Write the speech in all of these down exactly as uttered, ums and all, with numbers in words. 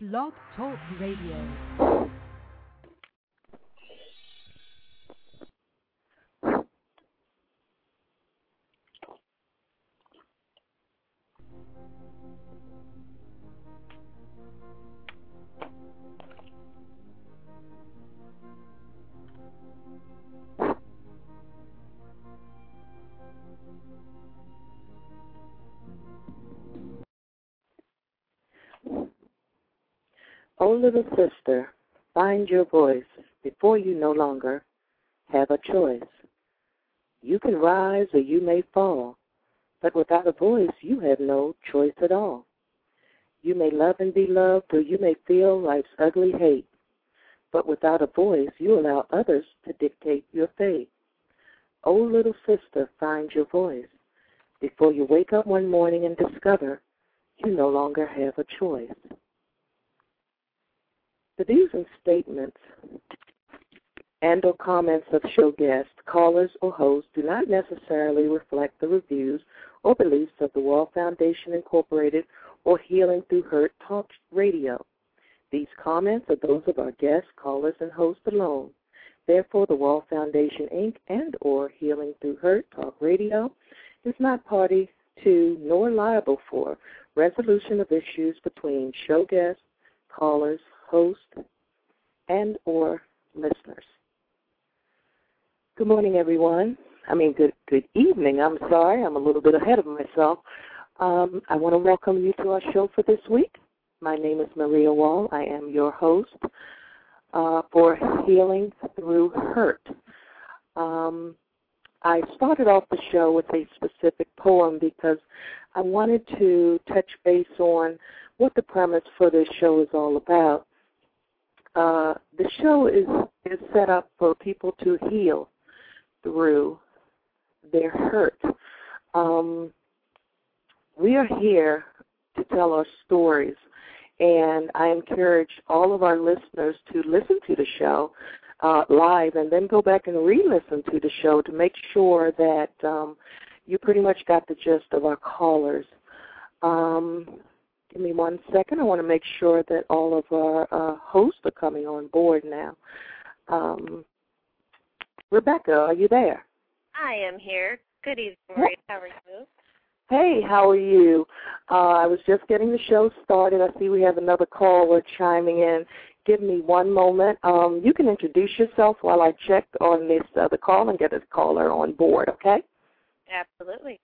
Blog Talk Radio. Oh, little sister, find your voice before you no longer have a choice. You can rise or you may fall, but without a voice you have no choice at all. You may love and be loved, or you may feel life's ugly hate, but without a voice you allow others to dictate your fate. Oh, little sister, find your voice before you wake up one morning and discover you no longer have a choice. The views and statements and or comments of show guests, callers, or hosts do not necessarily reflect the reviews or beliefs of the Wall Foundation Incorporated or Healing Through Hurt Talk Radio. These comments are those of our guests, callers, and hosts alone. Therefore, the Wall Foundation, Incorporated and or Healing Through Hurt Talk Radio is not party to nor liable for resolution of issues between show guests, callers, hosts, and or listeners. Good morning, everyone. I mean, good good evening. I'm sorry. I'm a little bit ahead of myself. Um, I want to welcome you to our show for this week. My name is Maria Wall. I am your host uh, for Healing Through Hurt. Um, I started off the show with a specific poem because I wanted to touch base on what the premise for this show is all about. Uh, the show is, is set up for people to heal through their hurt. Um, we are here to tell our stories, and I encourage all of our listeners to listen to the show uh, live and then go back and re-listen to the show to make sure that um, you pretty much got the gist of our callers. Um, Give me one second. I want to make sure that all of our uh, hosts are coming on board now. Um, Rebecca, are you there? I am here. Good evening, Maria. How are you? Hey, how are you? Uh, I was just getting the show started. I see we have another caller chiming in. Give me one moment. Um, you can introduce yourself while I check on this other call and get a caller on board, okay? Absolutely.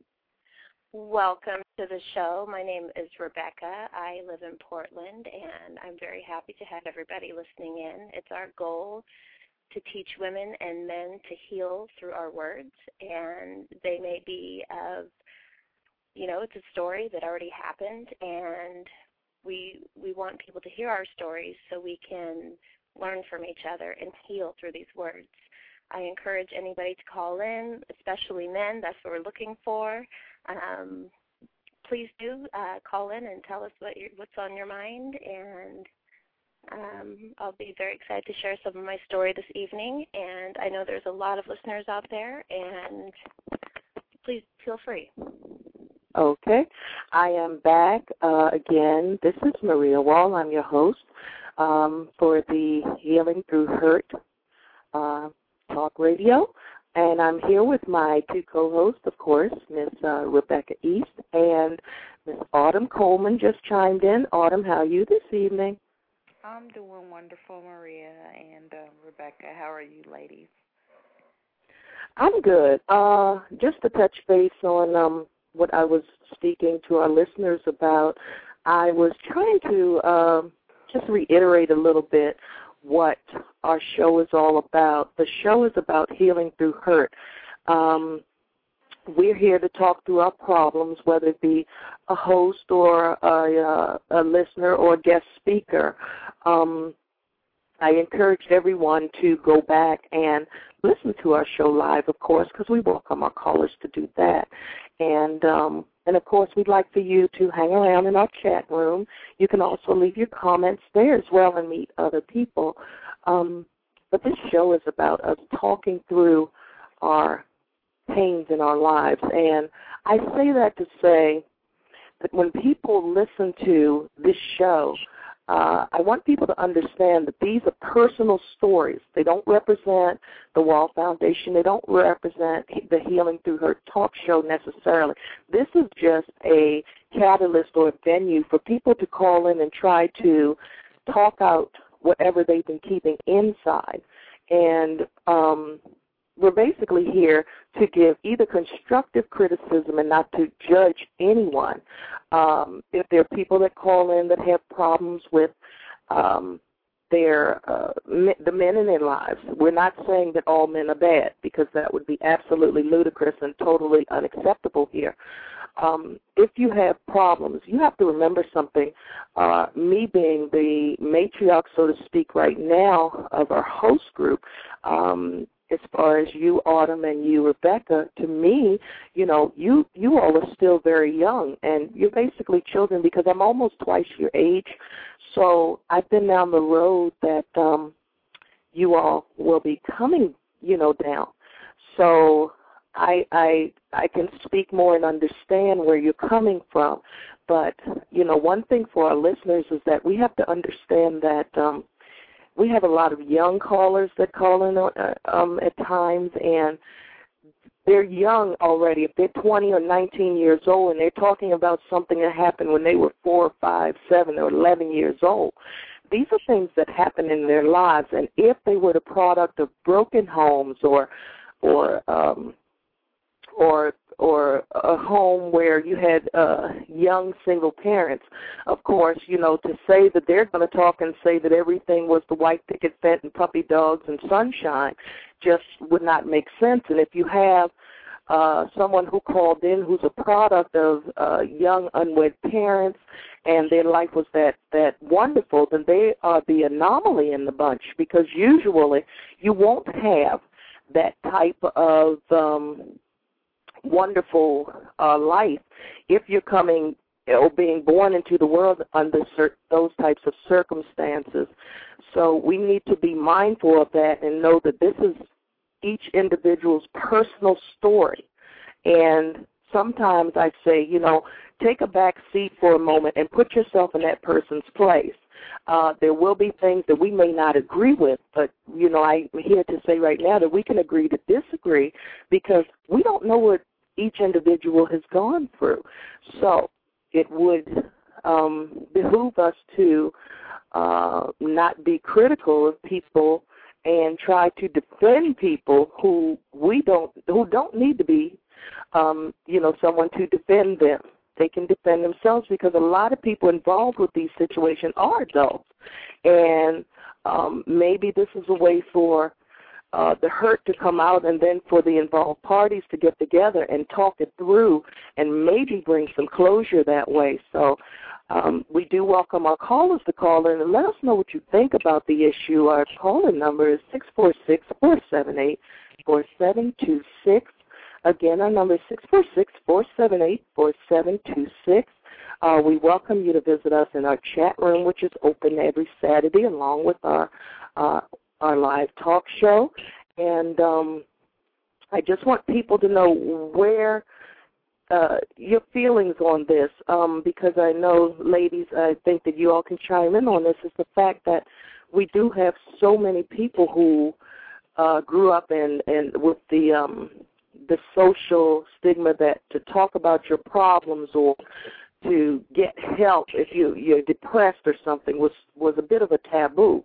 Welcome to the show. My name is Rebecca. I live in Portland, and I'm very happy to have everybody listening in. It's our goal to teach women and men to heal through our words, and they may be of, you know, it's a story that already happened, and we we want people to hear our stories so we can learn from each other and heal through these words. I encourage anybody to call in, especially men. That's what we're looking for. Um, please do uh, call in and tell us what you're, what's on your mind, and um, I'll be very excited to share some of my story this evening. And I know there's a lot of listeners out there, and please feel free. Okay. I am back uh, again. This is Maria Wall. I'm your host um, for the Healing Through Hurt uh, Talk Radio. And I'm here with my two co-hosts, of course, Miss Uh, Rebecca East and Miss Autumn Coleman just chimed in. Autumn, how are you this evening? I'm doing wonderful, Maria and uh, Rebecca. How are you, ladies? I'm good. Uh, just to touch base on um, what I was speaking to our listeners about, I was trying to uh, just reiterate a little bit what our show is all about. The show is about healing through hurt. Um, we're here to talk through our problems, whether it be a host or a, uh, a listener or a guest speaker. Um, I encourage everyone to go back and listen to our show live, of course, because we welcome our callers to do that. And, um, and, of course, we'd like for you to hang around in our chat room. You can also leave your comments there as well and meet other people. Um, but this show is about us talking through our pains in our lives. And I say that to say that when people listen to this show, uh, I want people to understand that these are personal stories. They don't represent the Wall Foundation. They don't represent the Healing Through Hurt talk show necessarily. This is just a catalyst or a venue for people to call in and try to talk out whatever they've been keeping inside. And um, we're basically here to give either constructive criticism and not to judge anyone. Um, if there are people that call in that have problems with um, their uh, the men in their lives, we're not saying that all men are bad, because that would be absolutely ludicrous and totally unacceptable here. Um, if you have problems, you have to remember something. Uh, me being the matriarch, so to speak, right now of our host group, um, as far as you, Autumn, and you, Rebecca, to me, you know, you, you all are still very young, and you're basically children, because I'm almost twice your age. So I've been down the road that um, you all will be coming, you know, down. So I, I, I can speak more and understand where you're coming from. But, you know, one thing for our listeners is that we have to understand that um, we have a lot of young callers that call in uh, um, at times, and they're young already. If they're twenty or nineteen years old and they're talking about something that happened when they were four, five, seven, or eleven years old, these are things that happen in their lives. And if they were the product of broken homes or or um, or or a home where you had uh, young single parents, of course, you know, to say that they're going to talk and say that everything was the white picket fence and puppy dogs and sunshine just would not make sense. And if you have uh, someone who called in who's a product of uh, young unwed parents and their life was that, that wonderful, then they are the anomaly in the bunch, because usually you won't have that type of um, wonderful uh, life if you're coming or being born into the world under cert- those types of circumstances. So we need to be mindful of that and know that this is each individual's personal story. And sometimes I say, you know, take a back seat for a moment and put yourself in that person's place. Uh, there will be things that we may not agree with, but, you know, I'm here to say right now that we can agree to disagree, because we don't know what each individual has gone through. So it would um, behoove us to uh, not be critical of people and try to defend people who we don't, who don't need to be, um, you know, someone to defend them. They can defend themselves, because a lot of people involved with these situations are adults. And um, maybe this is a way for uh, the hurt to come out, and then for the involved parties to get together and talk it through and maybe bring some closure that way. So um, we do welcome our callers to call in and let us know what you think about the issue. Our call-in number is six four six, four seven eight, four seven two six. Again, our number is six four six, four seven eight, four seven two six. Uh, we welcome you to visit us in our chat room, which is open every Saturday, along with our uh, our live talk show. And um, I just want people to know where uh, your feelings on this, um, because I know, ladies, I think that you all can chime in on this, is the fact that we do have so many people who uh, grew up in, in with the um, the social stigma that to talk about your problems or to get help if you, you're depressed or something was, was a bit of a taboo.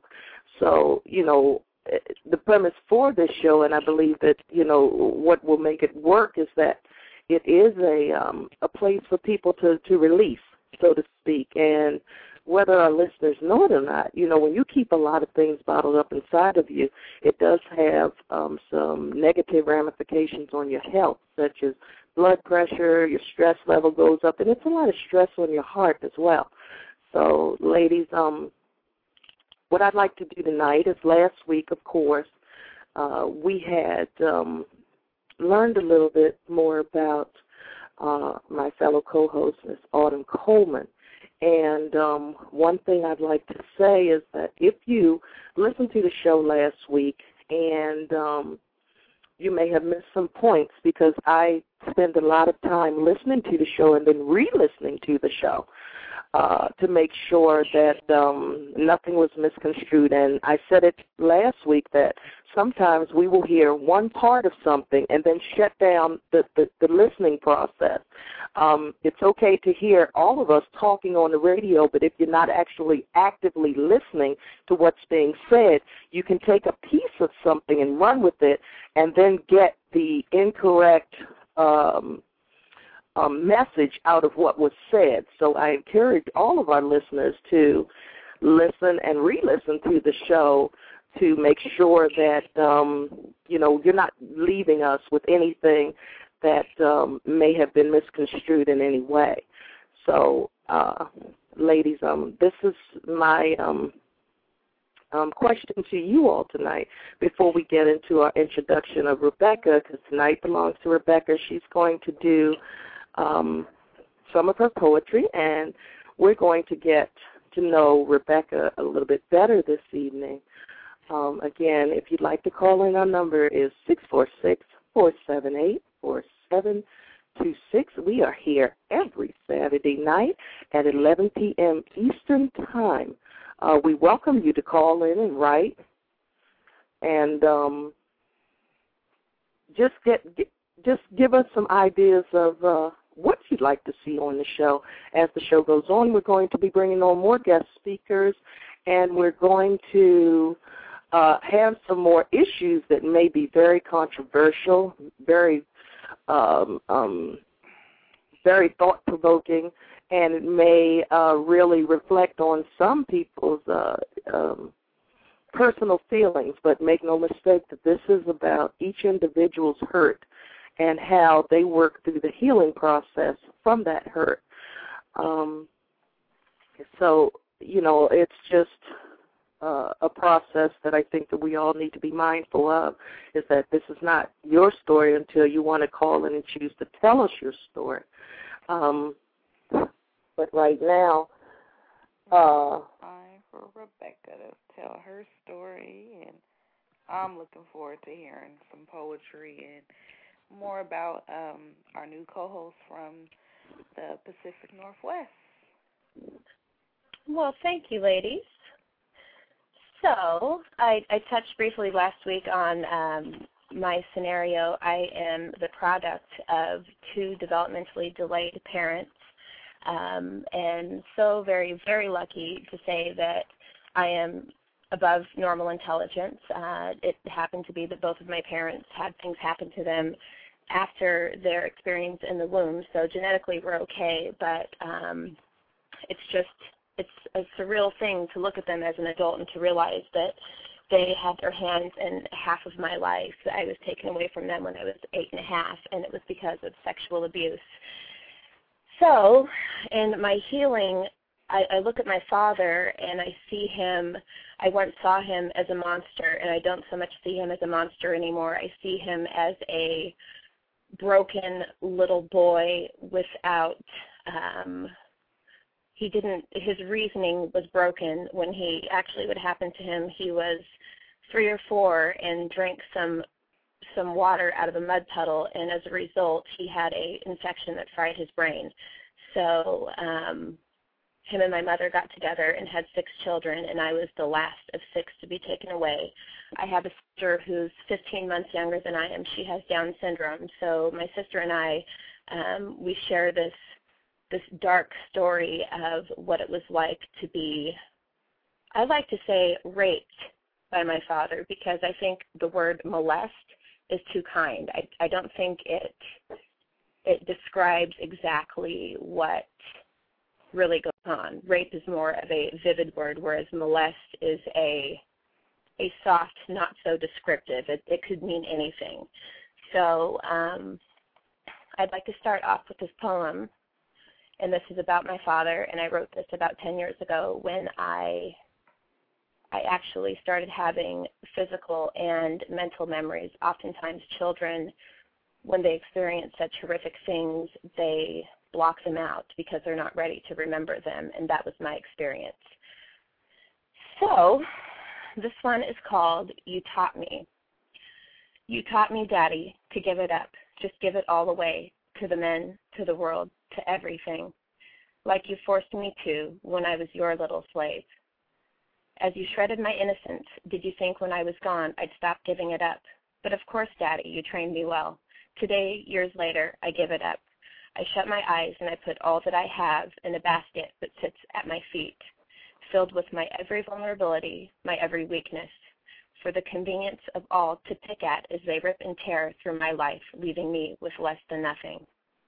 So, you know, the premise for this show, and I believe that, you know, what will make it work is that it is a um, a place for people to, to release, so to speak. And whether our listeners know it or not, you know, when you keep a lot of things bottled up inside of you, it does have um, some negative ramifications on your health, such as blood pressure, your stress level goes up, and it's a lot of stress on your heart as well. So, ladies, um, what I'd like to do tonight is, last week, of course, uh, we had um, learned a little bit more about uh, my fellow co-host, Miz Autumn Coleman. And um, one thing I'd like to say is that if you listened to the show last week and um, you may have missed some points, because I spend a lot of time listening to the show and then re-listening to the show. uh, to make sure that um, nothing was misconstrued. And I said it last week that sometimes we will hear one part of something and then shut down the, the, the listening process. Um, it's okay to hear all of us talking on the radio, but if you're not actually actively listening to what's being said, you can take a piece of something and run with it and then get the incorrect um, um, message out of what was said. So I encourage all of our listeners to listen and re-listen to the show to make sure that, um, you know, you're not leaving us with anything that um, may have been misconstrued in any way. So, uh, ladies, um, this is my um, um, question to you all tonight before we get into our introduction of Rebecca, because tonight belongs to Rebecca. She's going to do um, some of her poetry, and we're going to get to know Rebecca a little bit better this evening. Um, again, if you'd like to call in, our number is six four six, four seven eight, four seven two six. We are here every Saturday night at eleven p.m. Eastern Time. Uh, we welcome you to call in and write, and um, just get, get just give us some ideas of uh, what you'd like to see on the show. As the show goes on, we're going to be bringing on more guest speakers, and we're going to Uh, have some more issues that may be very controversial, very, um, um, very thought-provoking, and it may uh, really reflect on some people's uh, um, personal feelings. But make no mistake that this is about each individual's hurt and how they work through the healing process from that hurt. Um, so, you know, it's just Uh, a process that I think that we all need to be mindful of, is that this is not your story until you want to call in and choose to tell us your story. Um, but right now, uh, time for Rebecca to tell her story, and I'm looking forward to hearing some poetry and more about um, our new co-host from the Pacific Northwest. Well, thank you, ladies. So I, I touched briefly last week on um, my scenario. I am the product of two developmentally delayed parents, um, and so very, very lucky to say that I am above normal intelligence. Uh, it happened to be that both of my parents had things happen to them after their experience in the womb, so genetically we're okay, but um, it's just it's a surreal thing to look at them as an adult and to realize that they had their hands in half of my life. I was taken away from them when I was eight and a half, and it was because of sexual abuse. So in my healing, I, I look at my father and I see him, I once saw him as a monster, and I don't so much see him as a monster anymore. I see him as a broken little boy without um, He didn't, his reasoning was broken. When he actually, what happened to him, he was three or four and drank some some water out of a mud puddle, and as a result, he had a infection that fried his brain. So um, him and my mother got together and had six children, and I was the last of six to be taken away. I have a sister who's fifteen months younger than I am. She has Down syndrome. So my sister and I, um, we share this this dark story of what it was like to be, I like to say, raped by my father, because I think the word molest is too kind. I, I don't think it it describes exactly what really goes on. Rape is more of a vivid word, whereas molest is a a soft, not so descriptive. It, it could mean anything. So um, I'd like to start off with this poem. And this is about my father, and I wrote this about ten years ago when I I actually started having physical and mental memories. Oftentimes children, when they experience such horrific things, they block them out because they're not ready to remember them, and that was my experience. So this one is called You Taught Me. You taught me, Daddy, to give it up. Just give it all away, to the men, to the world, to everything. like you forced me to when I was your little slave. As you shredded my innocence, did you think when I was gone I'd stop giving it up? But of course, Daddy, you trained me well. Today, years later, I give it up. I shut my eyes and I put all that I have in a basket that sits at my feet, filled with my every vulnerability, my every weakness, for the convenience of all to pick at as they rip and tear through my life, leaving me with less than nothing.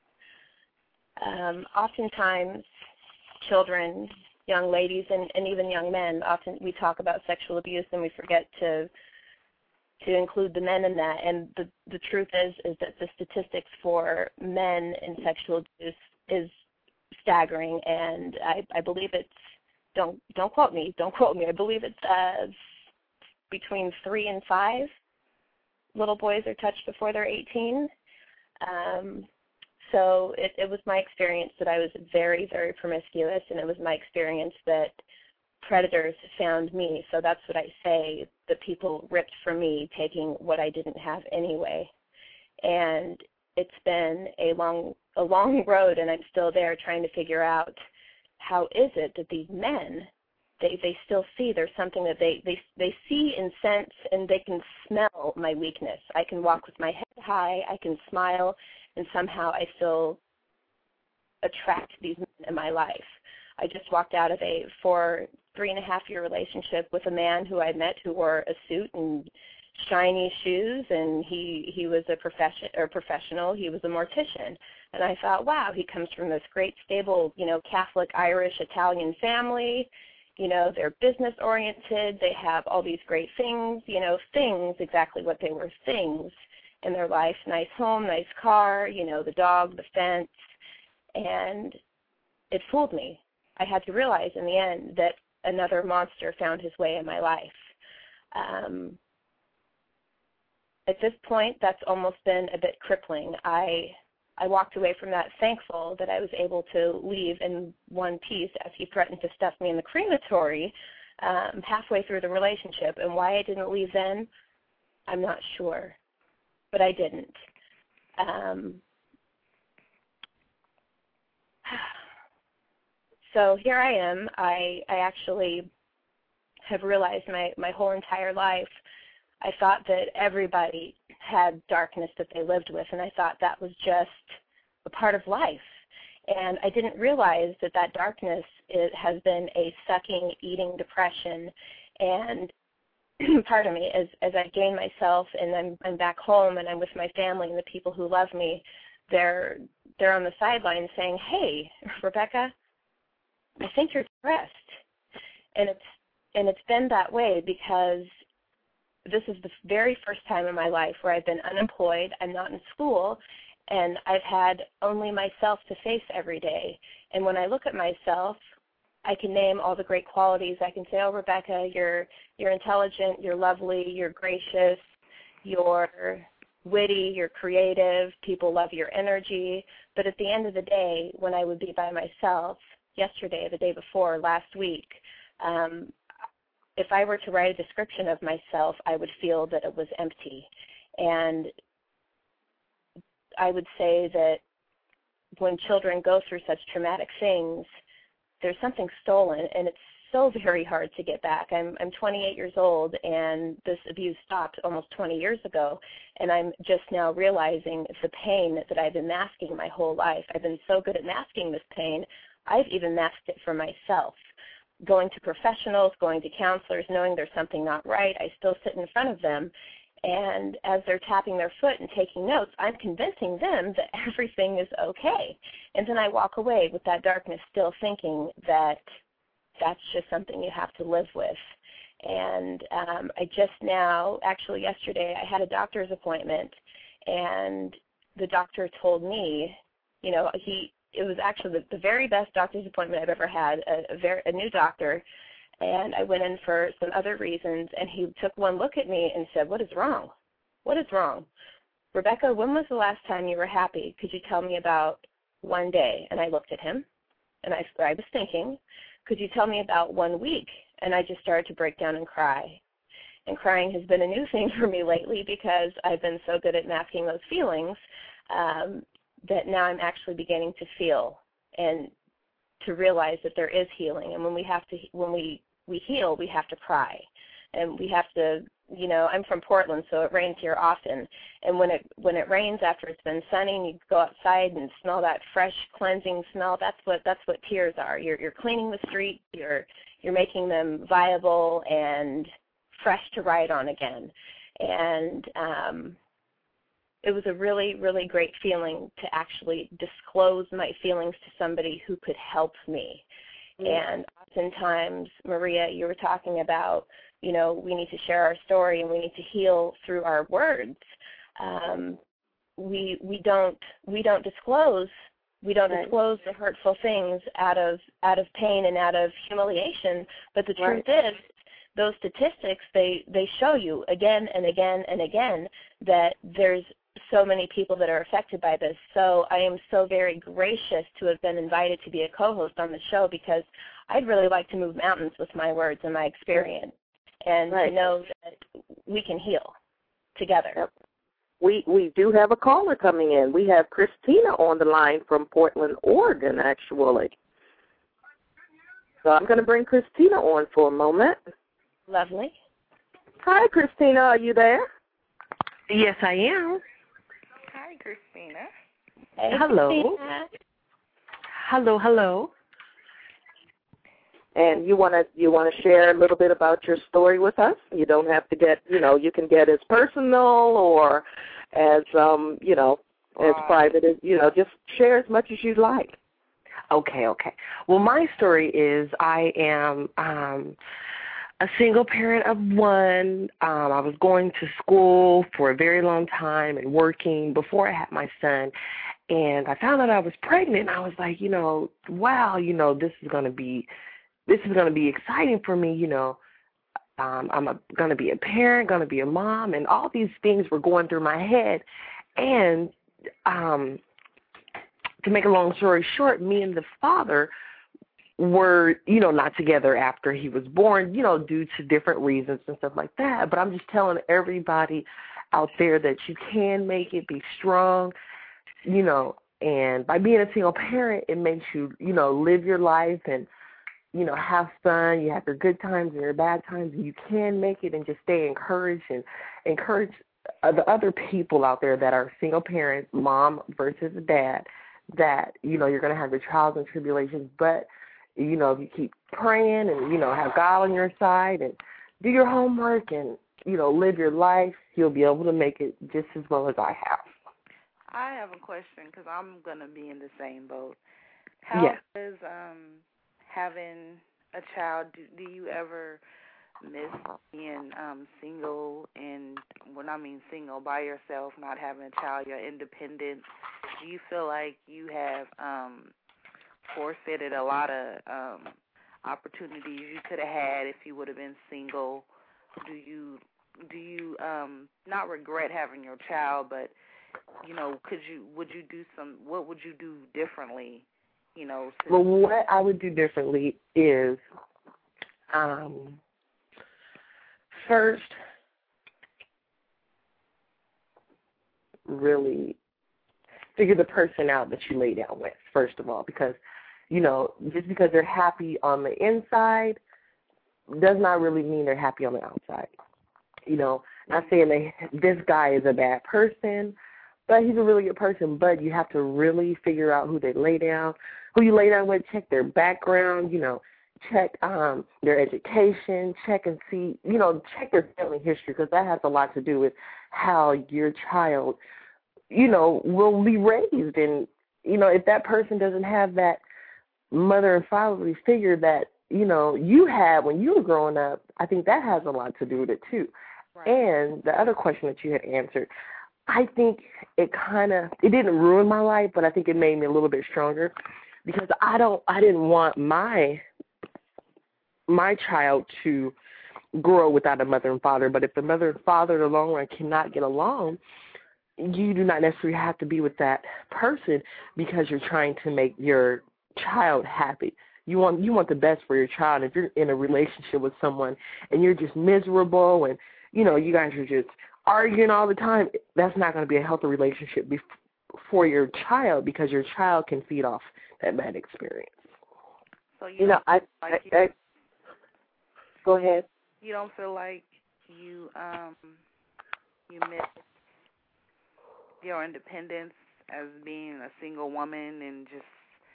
Um, oftentimes, children, young ladies, and, and even young men, often we talk about sexual abuse and we forget to to include the men in that. And the, the truth is is that the statistics for men in sexual abuse is staggering, and I, I believe it's, don't don't quote me, don't quote me, I believe it's uh, between three and five little boys are touched before they're eighteen. Um, so it, it was my experience that I was very, very promiscuous, and it was my experience that predators found me. So that's what I say, that people ripped from me, taking what I didn't have anyway. And it's been a long, a long road, and I'm still there trying to figure out how is it that these men, they, they still see there's something that they, they, they see and sense, and they can smell my weakness. I can walk with my head high, I can smile, and somehow I still attract these men in my life. I just walked out of a four, three and a half year relationship with a man who I met who wore a suit and shiny shoes, and he, he was a profession or professional. He was a mortician. And I thought, wow, he comes from this great, stable, you know, Catholic, Irish, Italian family. You know, they're business oriented. They have all these great things, you know, things, exactly what they were, things in their life. Nice home, nice car, you know, the dog, the fence. And it fooled me. I had to realize in the end that another monster found his way in my life. Um, at this point, that's almost been a bit crippling. I I walked away from that thankful that I was able to leave in one piece, as he threatened to stuff me in the crematory um, halfway through the relationship. And why I didn't leave then, I'm not sure, but I didn't. Um, So here I am. I, I actually have realized my, my whole entire life, I thought that everybody had darkness that they lived with, and I thought that was just a part of life. And I didn't realize that that darkness it has been a sucking, eating depression. And pardon me, as, as I gain myself and I'm, I'm back home and I'm with my family and the people who love me, they're, they're on the sidelines saying, hey, Rebecca, I think you're depressed. And it's and it's been that way because this is the very first time in my life where I've been unemployed, I'm not in school, and I've had only myself to face every day. And when I look at myself, I can name all the great qualities. I can say, oh, Rebecca, you're you're intelligent, you're lovely, you're gracious, you're witty, you're creative, people love your energy. But at the end of the day, when I would be by myself, yesterday, the day before, last week, um, if I were to write a description of myself, I would feel that it was empty. And I would say that when children go through such traumatic things, there's something stolen, and it's so very hard to get back. I'm I'm twenty-eight years old, and this abuse stopped almost twenty years ago, and I'm just now realizing the pain that I've been masking my whole life. I've been so good at masking this pain, I've even masked it for myself. Going to professionals, going to counselors, knowing there's something not right, I still sit in front of them, and as they're tapping their foot and taking notes, I'm convincing them that everything is okay. And then I walk away with that darkness still thinking that that's just something you have to live with. And um, I just now, actually yesterday, I had a doctor's appointment, and the doctor told me, you know, he, it was actually the, the very best doctor's appointment I've ever had, a, a, very, a new doctor, and I went in for some other reasons, and he took one look at me and said, what is wrong? What is wrong? Rebecca, when was the last time you were happy? Could you tell me about one day? And I looked at him, and I, I was thinking, could you tell me about one week? And I just started to break down and cry. And crying has been a new thing for me lately because I've been so good at masking those feelings um, that now I'm actually beginning to feel and to realize that there is healing. And when we have to, when we, we heal, we have to cry. And we have to, you know, I'm from Portland, so it rains here often. And when it when it rains after it's been sunny and you go outside and smell that fresh, cleansing smell, that's what that's what tears are. You're you're cleaning the street, you're you're making them viable and fresh to ride on again. And um, it was a really, really great feeling to actually disclose my feelings to somebody who could help me. Mm-hmm. And oftentimes, Maria, you were talking about, you know, we need to share our story and we need to heal through our words. Um, we we don't we don't disclose we don't right. disclose the hurtful things out of out of pain and out of humiliation. But the right. truth is, those statistics they they show you again and again and again that there's so many people that are affected by this. So I am so very gracious to have been invited to be a co-host on the show, because I'd really like to move mountains with my words and my experience, and right. to know that we can heal together. Yep. We we do have a caller coming in. We have Christina on the line from Portland, Oregon, actually. So I'm going to bring Christina on for a moment. Lovely. Hi, Christina. Are you there? Yes, I am. Hi, Christina. Hey, hello. Christina. Hello, hello. And you want to you want to share a little bit about your story with us? You don't have to get, you know, you can get as personal or as, um, you know, as uh, private as, you know, just share as much as you'd like. Okay, okay. Well, my story is I am um, a single parent of one. Um, I was going to school for a very long time and working before I had my son. And I found out I was pregnant, and I was like, you know, wow, you know, this is going to be This is going to be exciting for me, you know. Um, I'm going to be a parent, going to be a mom, and all these things were going through my head. And um, to make a long story short, me and the father were, you know, not together after he was born, you know, due to different reasons and stuff like that. But I'm just telling everybody out there that you can make it, be strong, you know. And by being a single parent, it makes you, you know, live your life and, you know, have fun. You have your good times and your bad times, and you can make it, and just stay encouraged and encourage the other people out there that are single parents, mom versus dad, that, you know, you're going to have your trials and tribulations, but, you know, if you keep praying and, you know, have God on your side and do your homework and, you know, live your life, you'll be able to make it just as well as I have. I have a question, because I'm going to be in the same boat. How yeah. does um, having a child, do, do you ever miss being um, single, and when I mean single, by yourself, not having a child, you're independent? Do you feel like you have um, forfeited a lot of um, opportunities you could have had if you would have been single? Do you do you um, not regret having your child, but, you know, could you would you do some? What would you do differently? You know. Well, what I would do differently is, um, first, really figure the person out that you lay down with, first of all, because, you know, just because they're happy on the inside does not really mean they're happy on the outside. You know, not saying they, this guy is a bad person, but he's a really good person. But you have to really figure out who they lay down, who you lay down with, check their background, you know, check um, their education, check and see, you know, check their family history, because that has a lot to do with how your child, you know, will be raised. And, you know, if that person doesn't have that mother and fatherly figure that, you know, you had when you were growing up, I think that has a lot to do with it too. Right. And the other question that you had answered, I think it kind of, it didn't ruin my life, but I think it made me a little bit stronger, because I don't, I didn't want my, my child to grow without a mother and father. But if the mother and father in the long run cannot get along, you do not necessarily have to be with that person because you're trying to make your child happy. You want, you want the best for your child. If you're in a relationship with someone and you're just miserable and, you know, you guys are just arguing all the time, that's not going to be a healthy relationship for your child, because your child can feed off that bad experience. So you, you know, I, like I, I go ahead. You don't feel like you um you miss your independence as being a single woman, and just,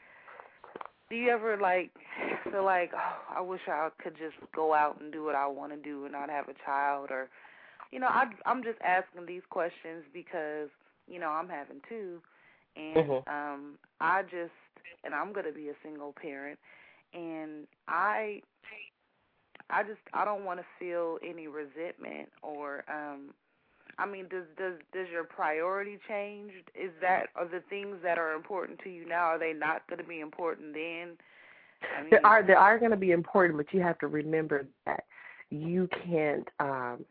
do you ever like feel like, oh, I wish I could just go out and do what I want to do and not have a child? Or, you know, I I'm just asking these questions because, you know, I'm having two, and mm-hmm. um I just and I'm gonna be a single parent, and I I just I don't want to feel any resentment or um I mean, does does does your priority change? Is that, are the things that are important to you now, are they not going to be important then? I mean, They are they are going to be important, but you have to remember that you can't um,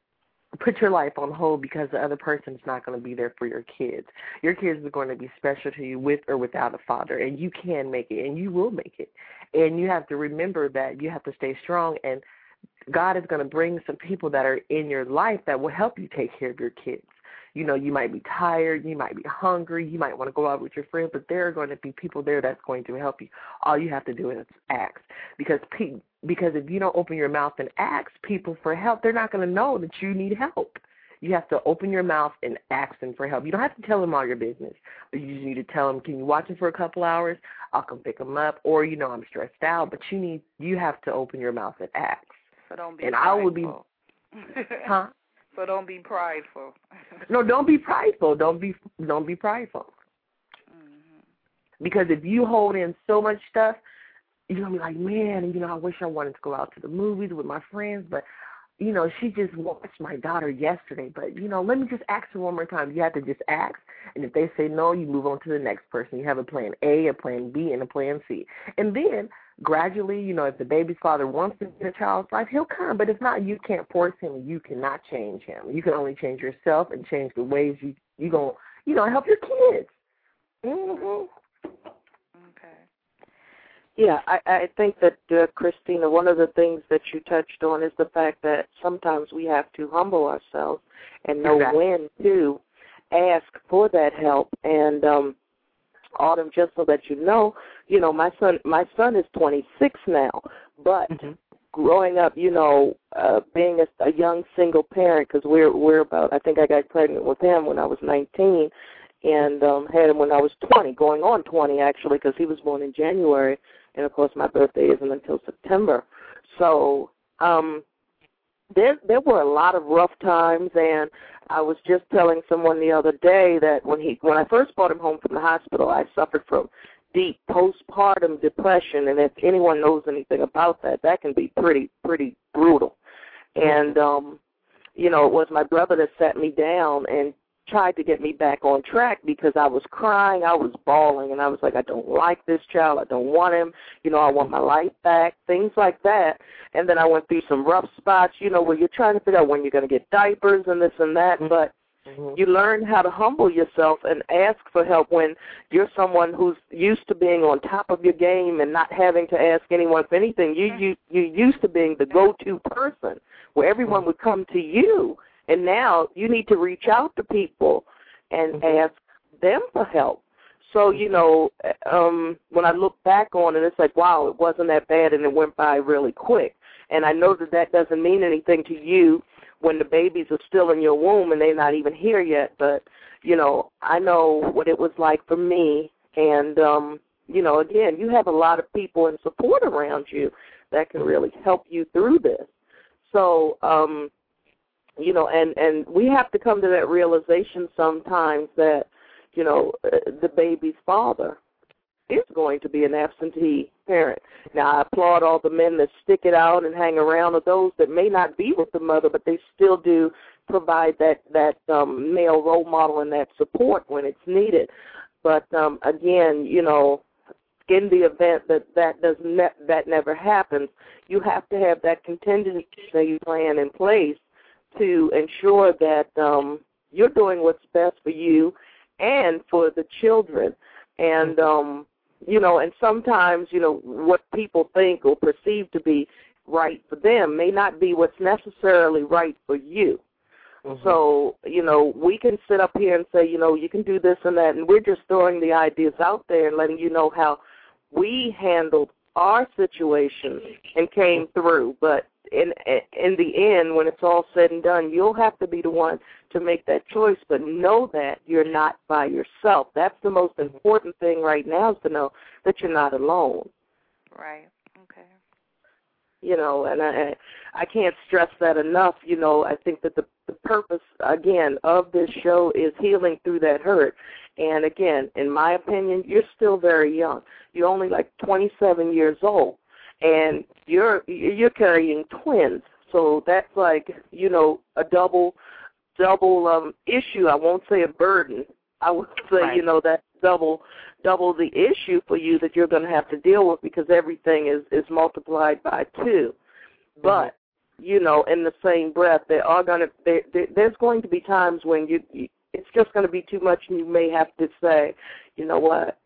put your life on hold because the other person is not going to be there for your kids. Your kids are going to be special to you with or without a father, and you can make it, and you will make it. And you have to remember that you have to stay strong, and God is going to bring some people that are in your life that will help you take care of your kids. You know, you might be tired, you might be hungry, you might want to go out with your friends, but there are going to be people there that's going to help you. All you have to do is ask. Because pe- because if you don't open your mouth and ask people for help, they're not going to know that you need help. You have to open your mouth and ask them for help. You don't have to tell them all your business, but you just need to tell them, can you watch them for a couple hours? I'll come pick them up. Or, you know, I'm stressed out, but you need you have to open your mouth and ask. So don't be and prideful. I would be, huh? So don't be prideful. No, don't be prideful. Don't be don't be prideful. Mm-hmm. Because if you hold in so much stuff, you're gonna be like, man, you know, I wish I wanted to go out to the movies with my friends, but you know, she just watched my daughter yesterday. But you know, let me just ask her one more time. You have to just ask, and if they say no, you move on to the next person. You have a plan A, a plan B, and a plan C, and then gradually, you know, if the baby's father wants to be in a child's life, he'll come. But if not, you can't force him. You cannot change him. You can only change yourself and change the ways you you gonna, you know, help your kids. Mhm. Okay. Yeah, I, I think that, uh, Christina, one of the things that you touched on is the fact that sometimes we have to humble ourselves and know exactly. when to ask for that help. And um, Autumn, just so that you know, you know, my son, my son is twenty-six now, but mm-hmm. growing up, you know, uh, being a, a young single parent, because we're we're about, I think I got pregnant with him when I was nineteen, and um, had him when I was twenty, going on twenty actually, because he was born in January, and of course my birthday isn't until September. So um, there there were a lot of rough times, and I was just telling someone the other day that when he when I first brought him home from the hospital, I suffered from deep postpartum depression, and if anyone knows anything about that, that can be pretty pretty brutal. And um, you know, it was my brother that sat me down and tried to get me back on track because I was crying, I was bawling, and I was like, I don't like this child, I don't want him, you know, I want my life back, things like that. And then I went through some rough spots, you know, where you're trying to figure out when you're going to get diapers and this and that, but mm-hmm. you learn how to humble yourself and ask for help when you're someone who's used to being on top of your game and not having to ask anyone for anything. You, you, you're used to being the go-to person where everyone would come to you. And now you need to reach out to people and mm-hmm. ask them for help. So, you know, um, when I look back on it, it's like, wow, it wasn't that bad and it went by really quick. And I know that that doesn't mean anything to you when the babies are still in your womb and they're not even here yet. But, you know, I know what it was like for me. And, um, you know, again, you have a lot of people and support around you that can really help you through this. So, um You know, and, and we have to come to that realization sometimes that, you know, the baby's father is going to be an absentee parent. Now, I applaud all the men that stick it out and hang around, or those that may not be with the mother, but they still do provide that, that um, male role model and that support when it's needed. But, um, again, you know, in the event that that, does ne- that never happens, you have to have that contingency plan in place to ensure that um, you're doing what's best for you and for the children. And, um, you know, and sometimes, you know, what people think or perceive to be right for them may not be what's necessarily right for you. Mm-hmm. So, you know, we can sit up here and say, you know, you can do this and that, and we're just throwing the ideas out there and letting you know how we handled our situations and came through. But in in the end, when it's all said and done, you'll have to be the one to make that choice. But know that you're not by yourself. That's the most important thing right now, is to know that you're not alone. Right. Okay. You know, and I I can't stress that enough. You know, I think that the, the purpose, again, of this show is healing through that hurt. And, again, in my opinion, you're still very young. You're only like twenty-seven years old, and you're you're carrying twins. So that's like, you know, a double double um, issue. I won't say a burden. I would say, right. you know, that's double double the issue for you that you're going to have to deal with, because everything is, is multiplied by two. Mm-hmm. But, you know, in the same breath, there are going to there, there, there's going to be times when you, you it's just going to be too much, and you may have to say, you know what,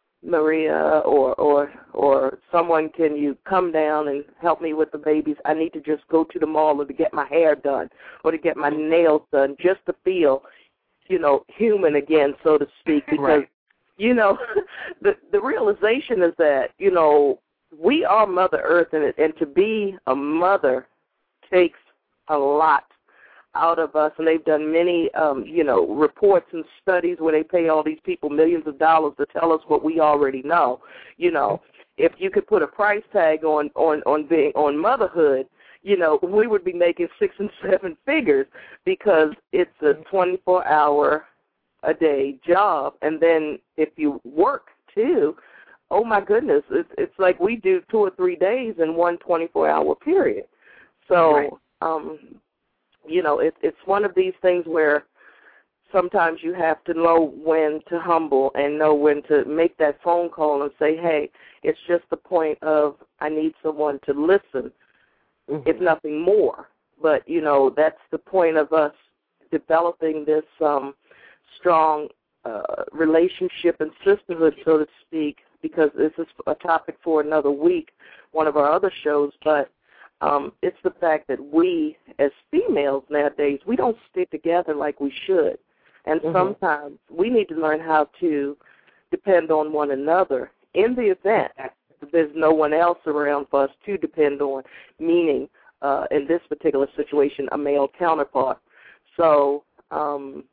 Maria, or or or someone, can you come down and help me with the babies? I need to just go to the mall or to get my hair done or to get my nails done, just to feel, you know, human again, so to speak, because, right. you know, the the realization is that, you know, we are Mother Earth, and, and to be a mother takes a lot out of us, and they've done many, um, you know, reports and studies where they pay all these people millions of dollars to tell us what we already know. You know, if you could put a price tag on, on, on being on motherhood, you know, we would be making six and seven figures, because it's a twenty-four hour a day job. And then if you work too, oh my goodness, it's, it's like we do two or three days in one twenty-four hour period. So, right. um, you know, it, it's one of these things where sometimes you have to know when to humble and know when to make that phone call and say, hey, it's just the point of I need someone to listen, mm-hmm. if nothing more. But, you know, that's the point of us developing this um, strong uh, relationship and sisterhood, so to speak, because this is a topic for another week, one of our other shows, but Um, it's the fact that we, as females nowadays, we don't stick together like we should. And mm-hmm. sometimes we need to learn how to depend on one another in the event that there's no one else around for us to depend on, meaning, uh, in this particular situation, a male counterpart. So, um,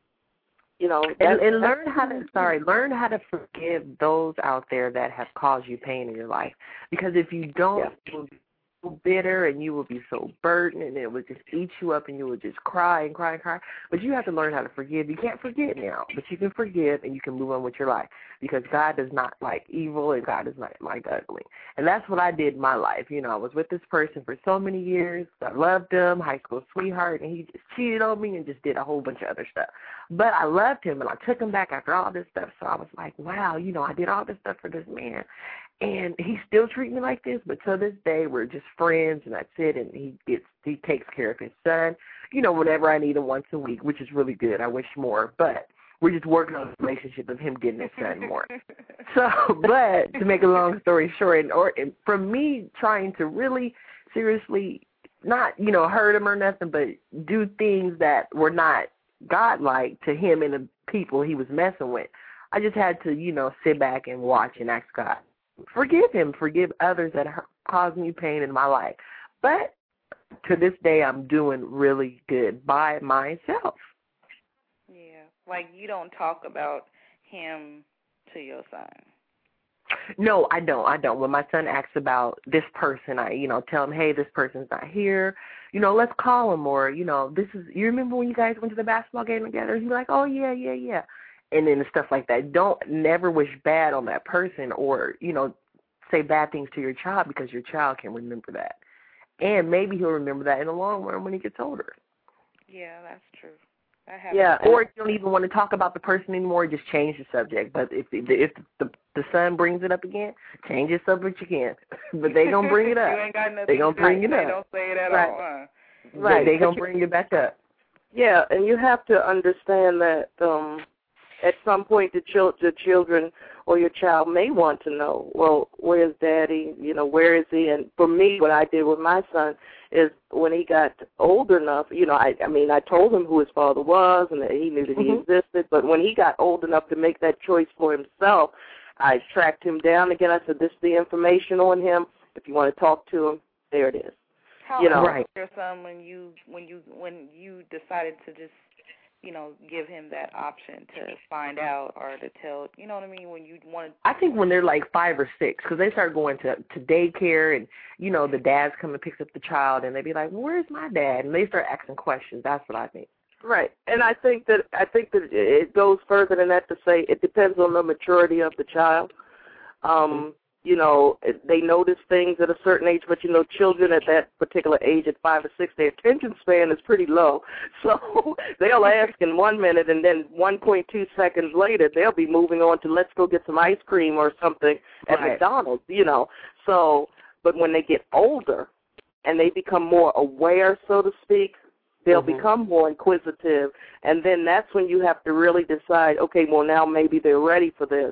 you know. And, and learn how to, sorry, learn how to forgive those out there that have caused you pain in your life. Because if you don't, yeah. bitter, and you will be so burdened, and it would just eat you up, and you would just cry and cry and cry. But you have to learn how to forgive. You can't forget now, but you can forgive, and you can move on with your life, because God does not like evil, and God does not like ugly. And that's what I did in my life. You know, I was with this person for so many years. I loved him, high school sweetheart, and he just cheated on me and just did a whole bunch of other stuff. But I loved him, and I took him back after all this stuff. So I was like, wow, you know, I did all this stuff for this man. And he still treats me like this, but to this day, we're just friends, and that's it. And he gets, he takes care of his son, you know, whenever I need him once a week, which is really good. I wish more, but we're just working on the relationship of him getting his son more. So, but to make a long story short, and, or and from me trying to really seriously not, you know, hurt him or nothing, but do things that were not godlike to him and the people he was messing with, I just had to, you know, sit back and watch and ask God, forgive him, forgive others that hurt, caused me pain in my life. But to this day, I'm doing really good by myself. Yeah, like you don't talk about him to your son. No, I don't. I don't. When my son asks about this person, I, you know, tell him, hey, this person's not here. You know, let's call him. Or, you know, this is, you remember when you guys went to the basketball game together? He's like, oh, yeah, yeah, yeah. And then stuff like that. Don't never wish bad on that person, or, you know, say bad things to your child, because your child can remember that. And maybe he'll remember that in the long run when he gets older. Yeah, that's true. I have yeah. Or if you don't even want to talk about the person anymore, just change the subject. But if the, if the, the son brings it up again, change the subject again. But they going to bring it up. You ain't got nothing they going to bring it they up. They don't say it at right. all, huh? Right. They, they going to bring it back up. Yeah, and you have to understand that um, at some point the, chil- the children or your child may want to know, well, where's Daddy? You know, where is he? And for me, what I did with my son is when he got older enough, you know, I, I mean, I told him who his father was and that he knew that he mm-hmm. existed, but when he got old enough to make that choice for himself, I tracked him down again. I said, this is the information on him. If you want to talk to him, there it is. How you know, old right. was your son when you when you when you decided to just, you know, give him that option to find out or to tell, you know what I mean, when you wanted? I think when they're like five or six, because they start going to, to daycare and, you know, the dads come and picks up the child and they be like, where's my dad? And they start asking questions. That's what I think. Right, and I think that I think that it goes further than that to say it depends on the maturity of the child. Um, mm-hmm. You know, they notice things at a certain age, but, you know, children at that particular age, at five or six, their attention span is pretty low. So they'll ask in one minute, and then one point two seconds later, they'll be moving on to let's go get some ice cream or something at right. McDonald's, you know. So, but when they get older and they become more aware, so to speak, they'll mm-hmm. become more inquisitive, and then that's when you have to really decide, okay, well, now maybe they're ready for this.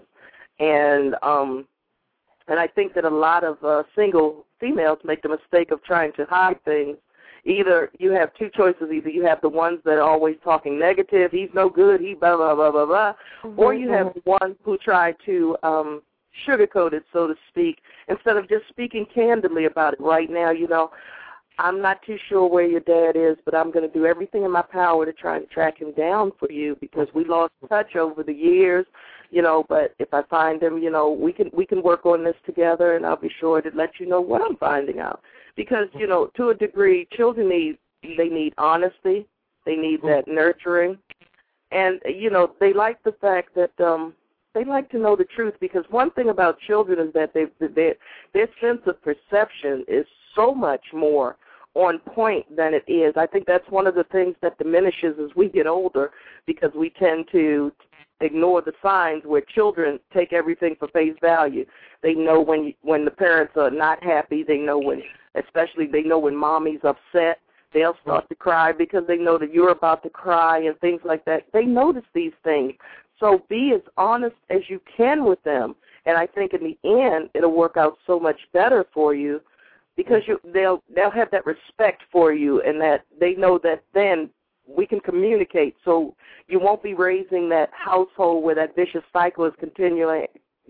And, um, And I think that a lot of uh, single females make the mistake of trying to hide things. Either you have two choices. Either you have the ones that are always talking negative, he's no good, he blah, blah, blah, blah, blah. Mm-hmm. Or you have ones who try to um, sugarcoat it, so to speak, instead of just speaking candidly about it. Right now, you know, I'm not too sure where your dad is, but I'm going to do everything in my power to try and track him down for you because we lost touch over the years, you know, but if I find him, you know, we can we can work on this together, and I'll be sure to let you know what I'm finding out. Because, you know, to a degree, children need, they need honesty, they need that nurturing, and, you know, they like the fact that um, they like to know the truth because one thing about children is that they, they, their sense of perception is so much more on point than it is. I think that's one of the things that diminishes as we get older because we tend to ignore the signs where children take everything for face value. They know when when the parents are not happy. They know when, especially they know when mommy's upset. They'll start to cry because they know that you're about to cry and things like that. They notice these things. So be as honest as you can with them. And I think in the end it'll work out so much better for you because you, they'll they'll have that respect for you and that they know that then we can communicate. So you won't be raising that household where that vicious cycle is continuing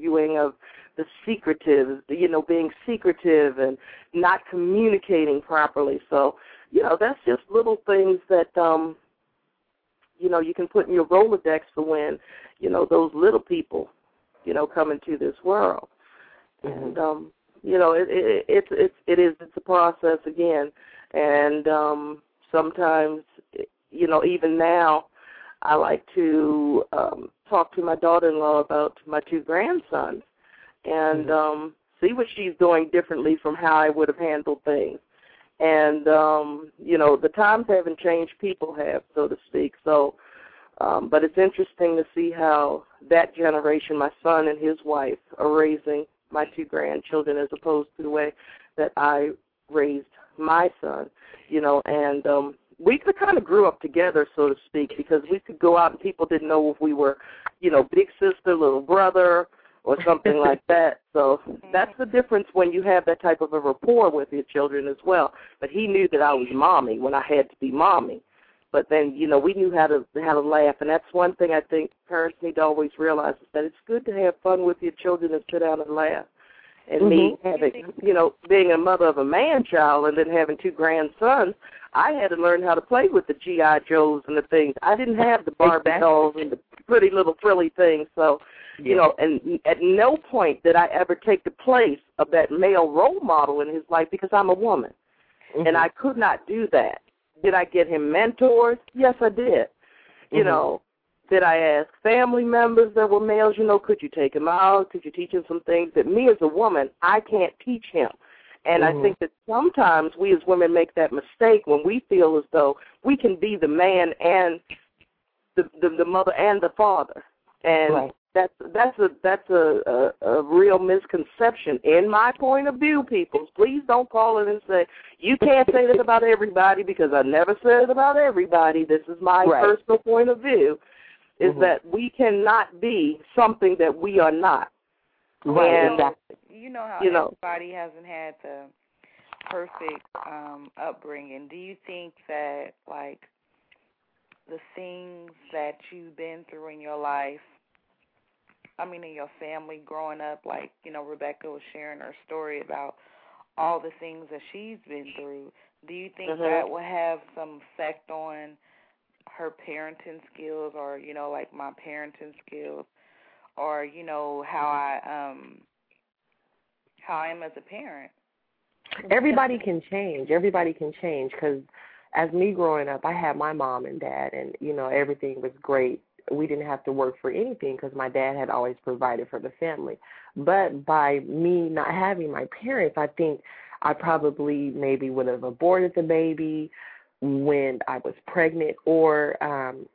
of the secretive, you know, being secretive and not communicating properly. So, you know, that's just little things that, um, you know, you can put in your Rolodex for when, you know, those little people, you know, come into this world. Mm-hmm. And, um, you know, it, it, it, it, it is, it's a process again. And um, sometimes, you know, even now, I like to um, talk to my daughter-in-law about my two grandsons and um, see what she's doing differently from how I would have handled things. And, um, you know, the times haven't changed, people have, so to speak. So, um, but it's interesting to see how that generation, my son and his wife, are raising my two grandchildren as opposed to the way that I raised my son, you know, and um, we kind of grew up together, so to speak, because we could go out and people didn't know if we were, you know, big sister, little brother, or something like that. So that's the difference when you have that type of a rapport with your children as well. But he knew that I was mommy when I had to be mommy. But then, you know, we knew how to how to laugh, and that's one thing I think parents need to always realize is that it's good to have fun with your children and sit down and laugh. And mm-hmm. me having, you know, being a mother of a man-child and then having two grandsons, I had to learn how to play with the G I. Joes and the things. I didn't have the Barbie dolls and the pretty little frilly things. So, yeah. you know, and at no point did I ever take the place of that male role model in his life because I'm a woman. Mm-hmm. And I could not do that. Did I get him mentors? Yes, I did. You mm-hmm. know, did I ask family members that were males, you know, could you take him out? Could you teach him some things that me as a woman, I can't teach him? And mm-hmm. I think that sometimes we as women make that mistake when we feel as though we can be the man and the the, the mother and the father. And right. that's that's a that's a, a, a real misconception in my point of view, people. Please don't call in and say, you can't say this about everybody because I never said it about everybody. This is my right. personal point of view, is mm-hmm. that we cannot be something that we are not. Right, and, exactly. You know how you know, everybody hasn't had the perfect um, upbringing. Do you think that, like, the things that you've been through in your life I mean, in your family growing up, like, you know, Rebecca was sharing her story about all the things that she's been through. Do you think mm-hmm. that will have some effect on her parenting skills, or, you know, like my parenting skills, or, you know, how I um how I am as a parent? Everybody can change. Everybody can change, because as me growing up, I had my mom and dad, and, you know, everything was great. We didn't have to work for anything because my dad had always provided for the family. But by me not having my parents, I think I probably maybe would have aborted the baby when I was pregnant, or um,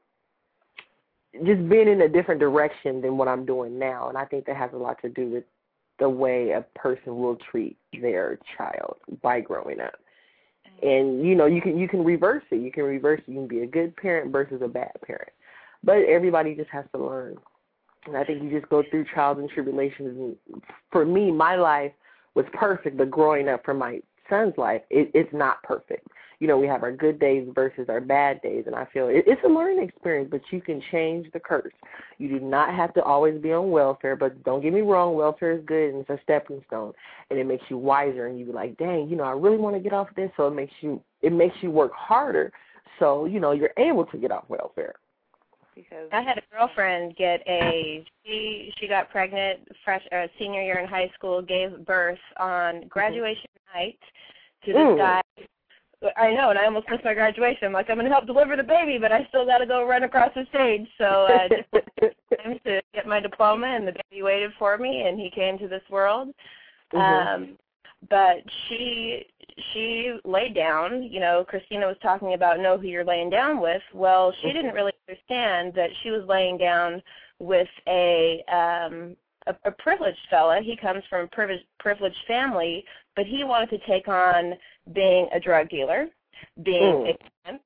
just been in a different direction than what I'm doing now. And I think that has a lot to do with the way a person will treat their child by growing up. And, you know, you can you can reverse it. You can reverse it. You can be a good parent versus a bad parent. But everybody just has to learn. And I think you just go through trials and tribulations. And for me, my life was perfect, but growing up for my son's life, it, it's not perfect. You know, we have our good days versus our bad days, and I feel it, it's a learning experience, but you can change the curse. You do not have to always be on welfare, but don't get me wrong, welfare is good, and it's a stepping stone, and it makes you wiser, and you be like, dang, you know, I really want to get off this, so it makes you it makes you work harder, so, you know, you're able to get off welfare. Because I had a girlfriend get a she she got pregnant fresh uh, senior year in high school, gave birth on graduation mm-hmm. night to this mm. guy. I know, and I almost missed my graduation. I'm like, I'm going to help deliver the baby, but I still got to go run across the stage. So uh, just time to get my diploma, and the baby waited for me, and he came to this world. Mm-hmm. Um, but she she laid down. You know, Christina was talking about know who you're laying down with. Well, she mm-hmm. didn't really understand that she was laying down with a um, a, a privileged fella. He comes from a privileged, privileged family, but he wanted to take on being a drug dealer, being mm. a pimp,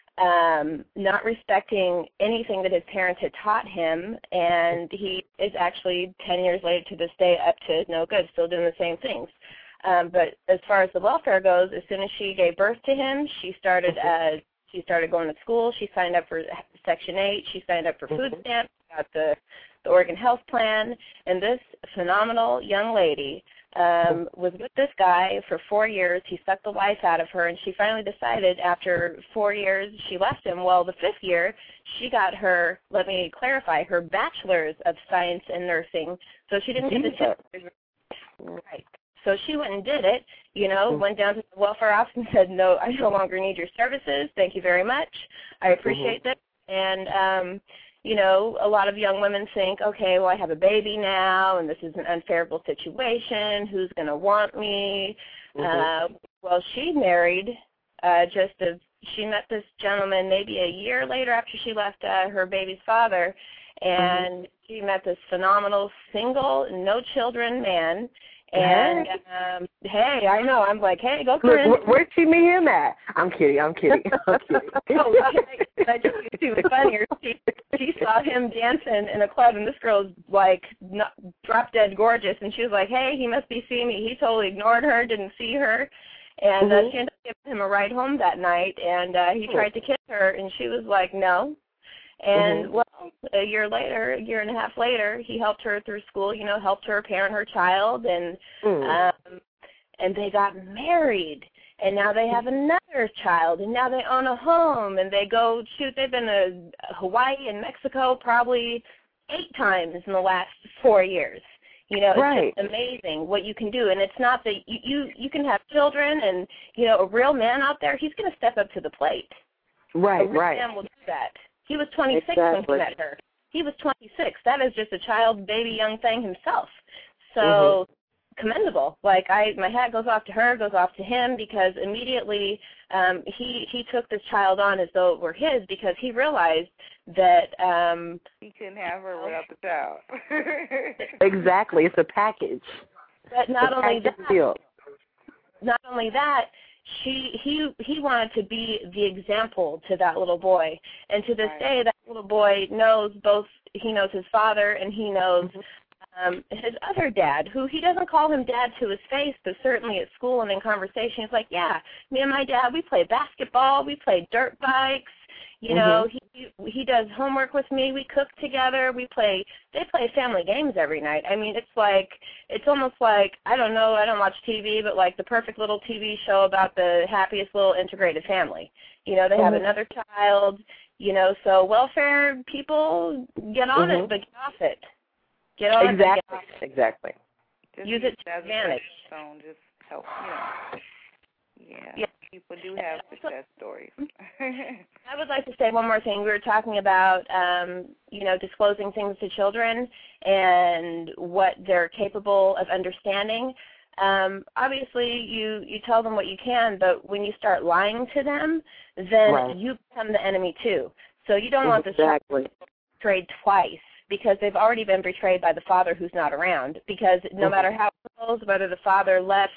um, not respecting anything that his parents had taught him, and he is actually ten years later to this day up to no good, still doing the same things. Um, but as far as the welfare goes, as soon as she gave birth to him, she started uh, she started going to school. She signed up for Section eight. She signed up for food mm-hmm. stamps, got the, the Oregon Health Plan, and this phenomenal young lady Um, was with this guy for four years. He sucked the life out of her, and she finally decided after four years she left him. Well, the fifth year, she got her, let me clarify, her bachelor's of science and nursing, so she didn't get the tip. Right. So she went and did it, you know, mm-hmm. went down to the welfare office and said, no, I no longer need your services. Thank you very much. I appreciate mm-hmm. that. And, um, you know, a lot of young women think, okay, well, I have a baby now, and this is an unfavorable situation. Who's going to want me? Mm-hmm. Uh, well, she married uh, just as she met this gentleman maybe a year later after she left uh, her baby's father, and mm-hmm. she met this phenomenal single, no children man. And, um, hey, I know. I'm like, hey, go Corinne. Look, where'd she meet him at? I'm kidding. I'm kidding. I'm kidding. Oh, I just it's even funnier. She, she saw him dancing in a club, and this girl's, like, not, drop dead gorgeous. And she was like, hey, he must be seeing me. He totally ignored her, didn't see her. And mm-hmm. uh, she ended up giving him a ride home that night, and uh, he tried to kiss her, and she was like, no. And, mm-hmm. well, a year later, a year and a half later, he helped her through school, you know, helped her parent her child, and mm. um, and they got married, and now they have another child, and now they own a home, and they go, shoot, they've been to Hawaii and Mexico probably eight times in the last four years. You know, it's right. just amazing what you can do, and it's not that you, you, you can have children, and, you know, a real man out there, he's going to step up to the plate. Right, a real right. man will do that. He was twenty-six exactly. when he met her. He was twenty-six. That is just a child, baby, young thing himself. So mm-hmm. commendable. Like, I, my hat goes off to her, goes off to him, because immediately um, he he took this child on as though it were his, because he realized that um, he couldn't have her without the child. Exactly. It's a package. But not a only that, deal. not only that. She he he wanted to be the example to that little boy, and to this right. day, that little boy knows both. He knows his father, and he knows um, his other dad, who he doesn't call him dad to his face, but certainly at school and in conversation, he's like, "Yeah, me and my dad, we play basketball, we play dirt bikes, You know, Mhm. he he does homework with me. We cook together. We play. They play family games every night. I mean, it's like it's almost like I don't know. I don't watch T V, but like the perfect little T V show about the happiest little integrated family. You know, they have Mhm. another child. You know, so welfare people get on Mhm. it, but get off it. Get on Exactly. it. But get off it. Exactly. Just Use it to as advantage. a stone, just help, you know. Yeah. Yeah. People do have success stories. I would like to say one more thing. We were talking about, um, you know, disclosing things to children and what they're capable of understanding. Um, obviously, you, you tell them what you can, but when you start lying to them, then Right. you become the enemy too. So you don't want this child Exactly. to be betrayed twice because they've already been betrayed by the father who's not around. Because no Mhm. matter how it goes, whether the father left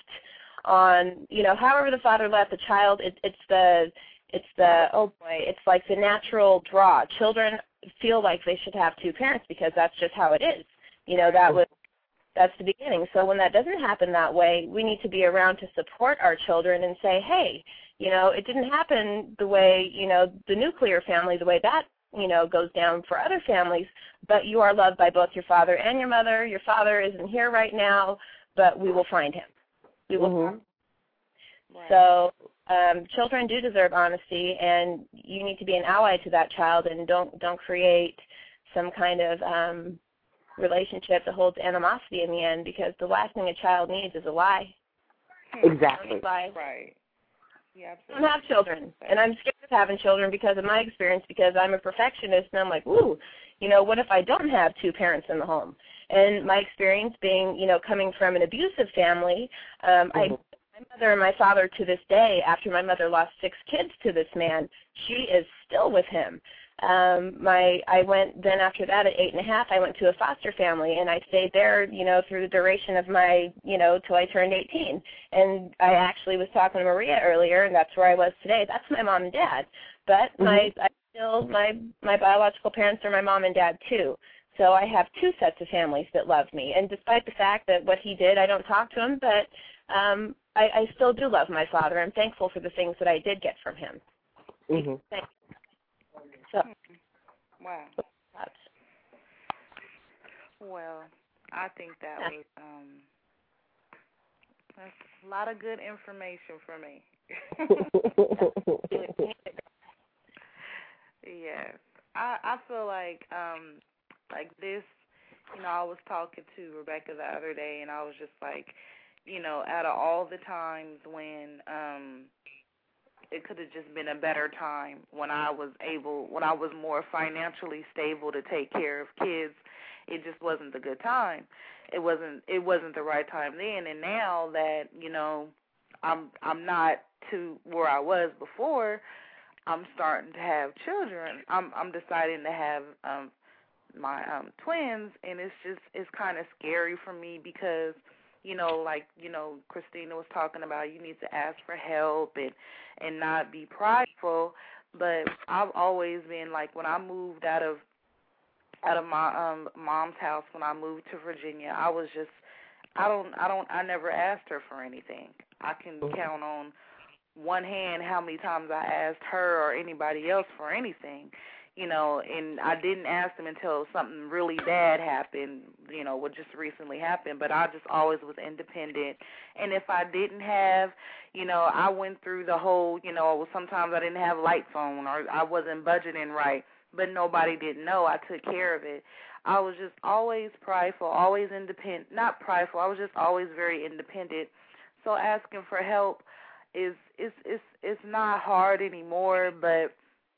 on, you know, however the father left the child, it, it's the, it's the, oh boy, it's like the natural draw. Children feel like they should have two parents because that's just how it is. You know, that was, that's the beginning. So when that doesn't happen that way, we need to be around to support our children and say, hey, you know, it didn't happen the way, you know, the nuclear family, the way that, you know, goes down for other families, but you are loved by both your father and your mother. Your father isn't here right now, but we will find him. We will Mhm. Right. So um, children do deserve honesty, and you need to be an ally to that child, and don't don't create some kind of um, relationship that holds animosity in the end, because the last thing a child needs is a lie. Exactly. Don't lie. Right. Yeah, I absolutely. don't have children, and I'm scared of having children because of my experience, because I'm a perfectionist, and I'm like, ooh, you know, what if I don't have two parents in the home? And my experience being, you know, coming from an abusive family, um, I, Mhm. my mother and my father to this day, after my mother lost six kids to this man, she is still with him. Um, my I went then after that at eight and a half, I went to a foster family, and I stayed there, you know, through the duration of my, you know, till I turned eighteen. And I actually was talking to Maria earlier, and that's where I was today. That's my mom and dad. But my I still my my biological parents are my mom and dad too. So I have two sets of families that love me. And despite the fact that what he did, I don't talk to him, but um, I, I still do love my father. I'm thankful for the things that I did get from him. Mhm. Thank So, Wow. that's, Well, I think that Yeah. was um that's a lot of good information for me. Yes. I I feel like um like this, you know, I was talking to Rebecca the other day, and I was just like, you know, out of all the times when um it could have just been a better time when I was able, when I was more financially stable to take care of kids, it just wasn't a good time. It wasn't it wasn't the right time then, and now that, you know, I'm I'm not to where I was before, I'm starting to have children. I'm I'm deciding to have um my um twins, and it's just it's kind of scary for me because, you know, like, you know, Christina was talking about, you need to ask for help and and not be prideful. But I've always been like, when I moved out of out of my um mom's house, when I moved to Virginia, I was just I don't I don't I never asked her for anything. I can count on one hand how many times I asked her or anybody else for anything, you know, and I didn't ask them until something really bad happened, you know, what just recently happened, but I just always was independent. And if I didn't have, you know, I went through the whole, you know, sometimes I didn't have lights on or I wasn't budgeting right, but nobody didn't know. I took care of it. I was just always prideful, always independent, not prideful, I was just always very independent. So asking for help is it's it's it's not hard anymore, but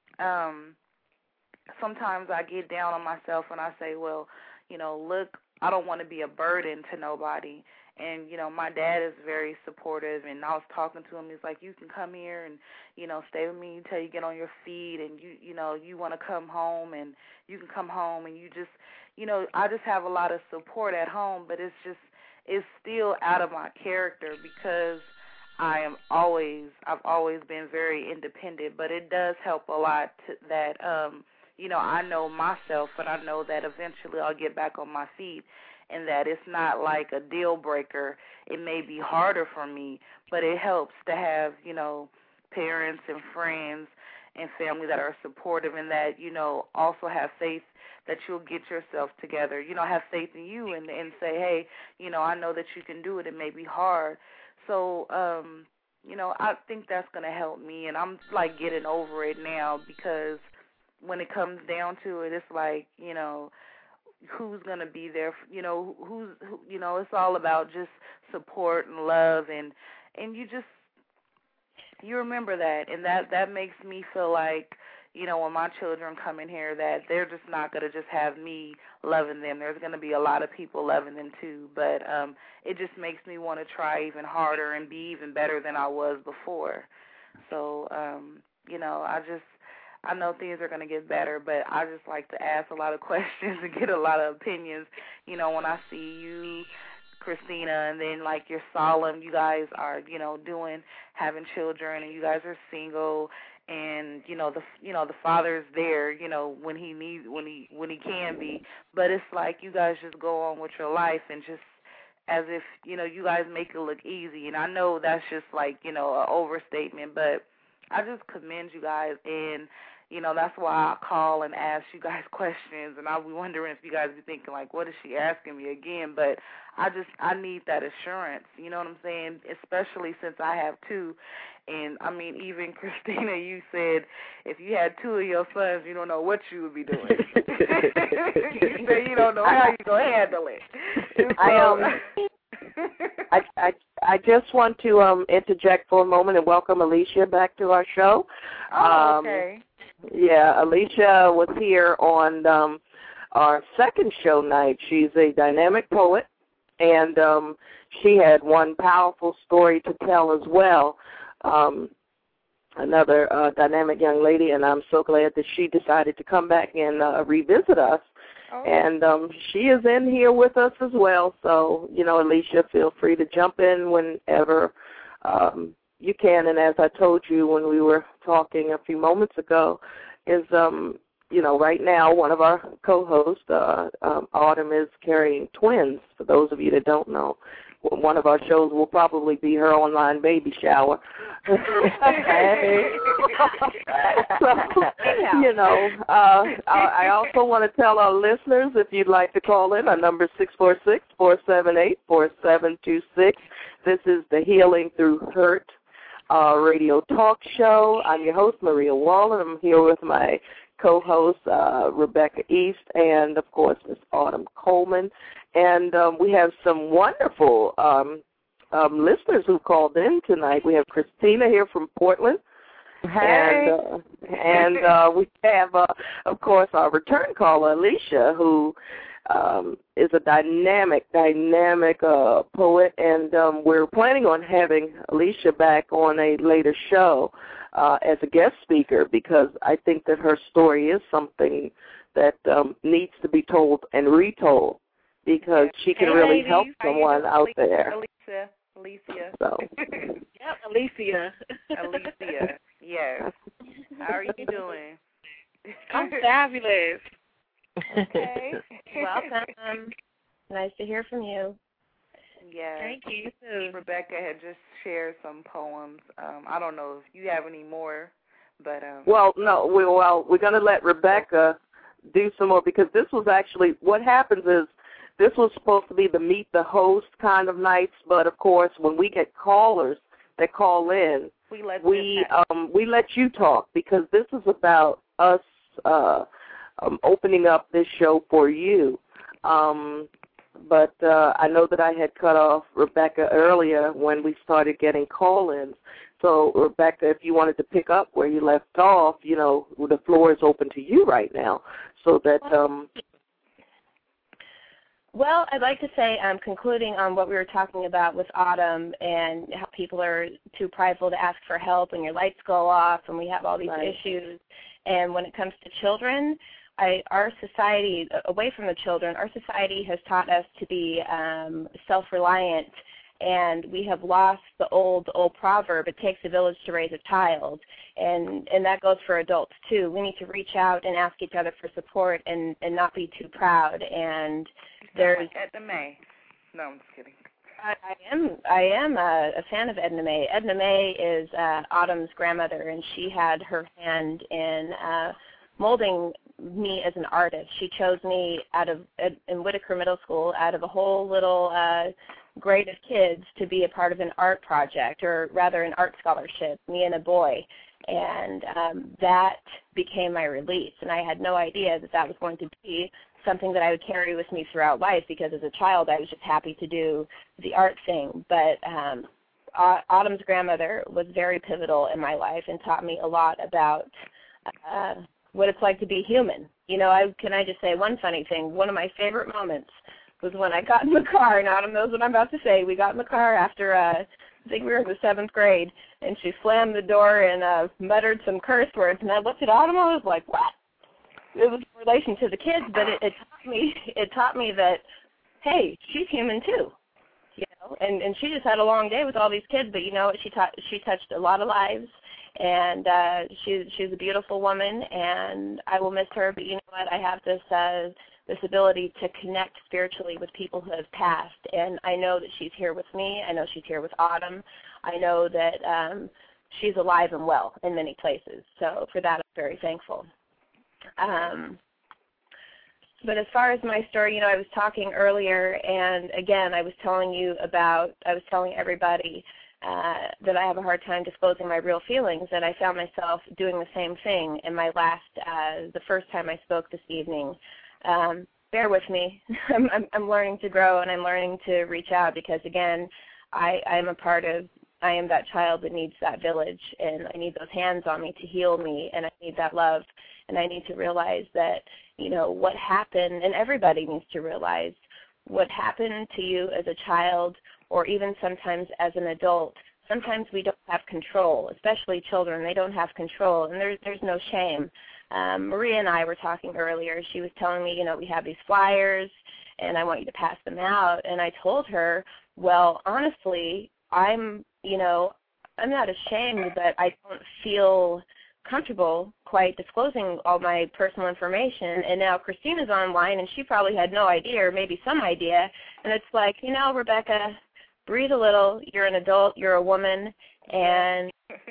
um sometimes I get down on myself and I say, well, you know, look, I don't want to be a burden to nobody. And, you know, my dad is very supportive, and I was talking to him. He's like, you can come here and, you know, stay with me until you get on your feet, and, you you know, you want to come home, and you can come home, and you just, you know, I just have a lot of support at home, but it's just, it's still out of my character because I am always, I've always been very independent, but it does help a lot to, that, um, you know, I know myself, but I know that eventually I'll get back on my feet, and that it's not like a deal breaker. It may be harder for me, but it helps to have, you know, parents and friends and family that are supportive and that, you know, also have faith that you'll get yourself together, you know, have faith in you and, and say, hey, you know, I know that you can do it. It may be hard. So, um, you know, I think that's going to help me, and I'm, like, getting over it now because when it comes down to it, it's like, you know, who's going to be there, you know, who's, who, you know, it's all about just support and love, and, and you just, you remember that, and that, that makes me feel like, you know, when my children come in here, that they're just not going to just have me loving them. There's going to be a lot of people loving them too, but um, it just makes me want to try even harder and be even better than I was before. So, um, you know, I just, I know things are going to get better, but I just like to ask a lot of questions and get a lot of opinions. You know, when I see you, Christina, and then, like, you're solemn, you guys are, you know, doing, having children, and you guys are single, and, you know, the, you know, the father's there, you know, when he needs, when he, when he can be, but it's like you guys just go on with your life and just as if, you know, you guys make it look easy, and I know that's just, like, you know, an overstatement, but I just commend you guys, and, you know, that's why I call and ask you guys questions, and I'll be wondering if you guys be thinking, like, what is she asking me again? But I just, I need that assurance, you know what I'm saying, especially since I have two. And, I mean, even Christina, you said if you had two of your sons, you don't know what you would be doing. You say you don't know how you're going to handle it. So, I, um, I, I, I just want to um, interject for a moment and welcome Alicia back to our show. Oh, okay. Um, yeah, Alicia was here on um, our second show night. She's a dynamic poet, and um, she had one powerful story to tell as well. Um, another uh, dynamic young lady, and I'm so glad that she decided to come back and uh, revisit us. Oh. And um, she is in here with us as well. So, you know, Alicia, feel free to jump in whenever um, you can. And as I told you when we were talking a few moments ago, is, um, you know, right now one of our co-hosts, uh, um, Autumn, is carrying twins, for those of you that don't know. One of our shows will probably be her online baby shower. So, you know, uh, I also want to tell our listeners, if you'd like to call in, our number is six four six, four seven eight, four seven two six. This is the Healing Through Hurt uh, radio talk show. I'm your host, Maria Wallen. I'm here with my co-host, uh, Rebecca East, and, of course, Miss Autumn Coleman. And um, we have some wonderful um, um, listeners who called in tonight. We have Christina here from Portland. Hey. And, uh, and uh, we have, uh, of course, our return caller, Alicia, who um, is a dynamic, dynamic uh, poet. And um, we're planning on having Alicia back on a later show uh, as a guest speaker, because I think that her story is something that um, needs to be told and retold, because she can hey, really ladies. help someone out there. Alicia, Alicia. So. Yep, Alicia. Alicia, yes. How are you doing? I'm fabulous. Okay. Welcome. Nice to hear from you. Yes. Thank you. Too. Rebecca had just shared some poems. Um, I don't know if you have any more, but um. Well, no. We, well, we're going to let Rebecca do some more, because this was actually, what happens is, this was supposed to be the meet the host kind of nights, but of course, when we get callers that call in, we let we um, we let you talk, because this is about us uh, um, opening up this show for you. Um, but uh, I know that I had cut off Rebecca earlier when we started getting call-ins. So, Rebecca, if you wanted to pick up where you left off, you know, the floor is open to you right now, so that. Um, Well, I'd like to say, um, concluding on what we were talking about with Autumn and how people are too prideful to ask for help when your lights go off and we have all these right. issues. And when it comes to children, I, our society, away from the children, our society has taught us to be um, self-reliant, and we have lost the old old proverb, it takes a village to raise a child, and, and that goes for adults too. We need to reach out and ask each other for support and, and not be too proud. And there's like at the May. No, I'm just kidding. I, I am I am a, a fan of Edna May. Edna May is uh, Autumn's grandmother, and she had her hand in uh, molding me as an artist. She chose me out of in Whitaker Middle School out of a whole little uh, grade of kids to be a part of an art project, or rather an art scholarship, me and a boy. And um, that became my release, and I had no idea that that was going to be something that I would carry with me throughout life, because as a child I was just happy to do the art thing. But um, Autumn's grandmother was very pivotal in my life and taught me a lot about uh, what it's like to be human. You know, I can I just say one funny thing? One of my favorite moments was when I got in the car, and Autumn knows what I'm about to say. We got in the car after, uh, I think we were in the seventh grade, and she slammed the door and uh, muttered some curse words, and I looked at Autumn, I was like, what? It was in relation to the kids, but it, it taught me it taught me that, hey, she's human too, you know. And and she just had a long day with all these kids, but you know what? She taught she touched a lot of lives, and uh, she she's a beautiful woman, and I will miss her. But you know what? I have this uh, this ability to connect spiritually with people who have passed, and I know that she's here with me. I know she's here with Autumn. I know that um, she's alive and well in many places. So for that, I'm very thankful. Um, but as far as my story, you know, I was talking earlier, and again, I was telling you about, I was telling everybody uh, that I have a hard time disclosing my real feelings, and I found myself doing the same thing in my last, uh, the first time I spoke this evening. Um, bear with me. I'm, I'm, I'm learning to grow, and I'm learning to reach out, because again, I, I'm a part of, I am that child that needs that village, and I need those hands on me to heal me, and I need that love. And I need to realize that, you know, what happened, and everybody needs to realize what happened to you as a child, or even sometimes as an adult. Sometimes we don't have control, especially children. They don't have control, and there's, there's no shame. Um, Maria and I were talking earlier. She was telling me, you know, we have these flyers, and I want you to pass them out. And I told her, well, honestly, I'm, you know, I'm not ashamed, but I don't feel comfortable quite disclosing all my personal information. And now Christina's online, and she probably had no idea, or maybe some idea. And it's like, you know, Rebecca, breathe a little. You're an adult. You're a woman, and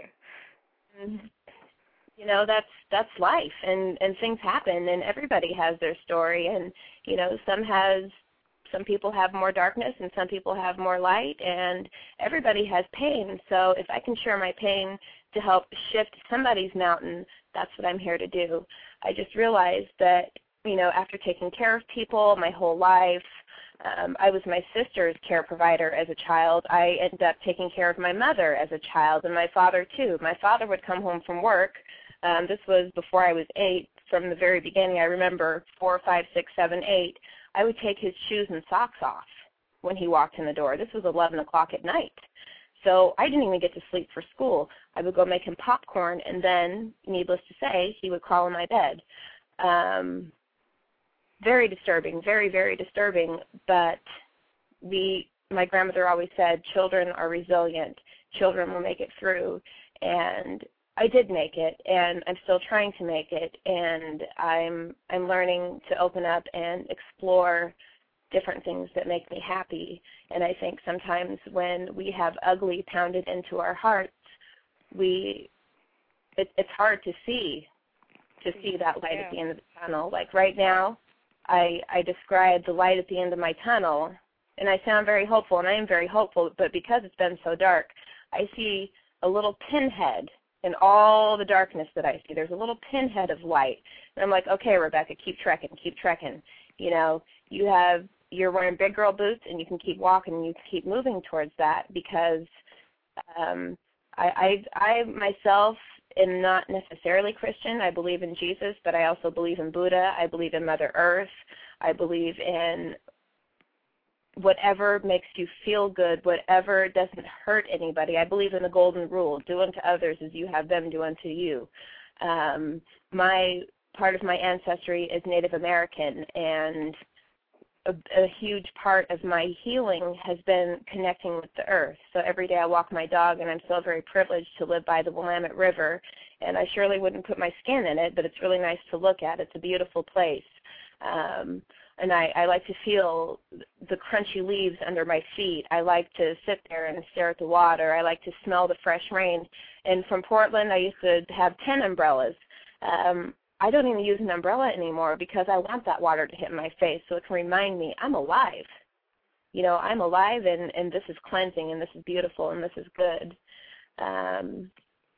you know that's that's life. And and things happen, and everybody has their story. And you know, some has some people have more darkness, and some people have more light, and everybody has pain. So if I can share my pain to help shift somebody's mountain, that's what I'm here to do. I just realized that, you know, after taking care of people my whole life, um, I was my sister's care provider as a child. I ended up taking care of my mother as a child, and my father too. My father would come home from work. Um, this was before I was eight. From the very beginning, I remember four, five, six, seven, eight. I would take his shoes and socks off when he walked in the door. This was eleven o'clock at night. So I didn't even get to sleep for school. I would go make him popcorn, and then, needless to say, he would crawl in my bed. Um, very disturbing, very, very disturbing. But the my grandmother always said, children are resilient. Children will make it through. And I did make it, and I'm still trying to make it. And I'm I'm learning to open up and explore different things that make me happy. And I think sometimes when we have ugly pounded into our hearts, we it, it's hard to see to see that light yeah. at the end of the tunnel. Like right now, I I describe the light at the end of my tunnel, and I sound very hopeful, and I am very hopeful, but because it's been so dark, I see a little pinhead in all the darkness that I see. There's a little pinhead of light. And I'm like, okay, Rebecca, keep trekking, keep trekking. You know, you have you're wearing big girl boots, and you can keep walking, and you keep moving towards that, because um, I, I, I myself am not necessarily Christian. I believe in Jesus, but I also believe in Buddha. I believe in Mother Earth. I believe in whatever makes you feel good, whatever doesn't hurt anybody. I believe in the golden rule: do unto others as you have them do unto you. Um, my part of my ancestry is Native American, and A, a huge part of my healing has been connecting with the earth. So every day I walk my dog, and I'm so very privileged to live by the Willamette River, and I surely wouldn't put my skin in it, but it's really nice to look at. It's a beautiful place. Um, and I, I like to feel the crunchy leaves under my feet. I like to sit there and stare at the water. I like to smell the fresh rain. And from Portland, I used to have ten umbrellas. Um, I don't even use an umbrella anymore because I want that water to hit my face so it can remind me I'm alive. You know, I'm alive, and, and this is cleansing, and this is beautiful, and this is good. Um,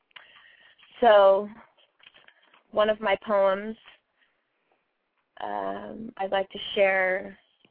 so one of my poems um, I'd like to share,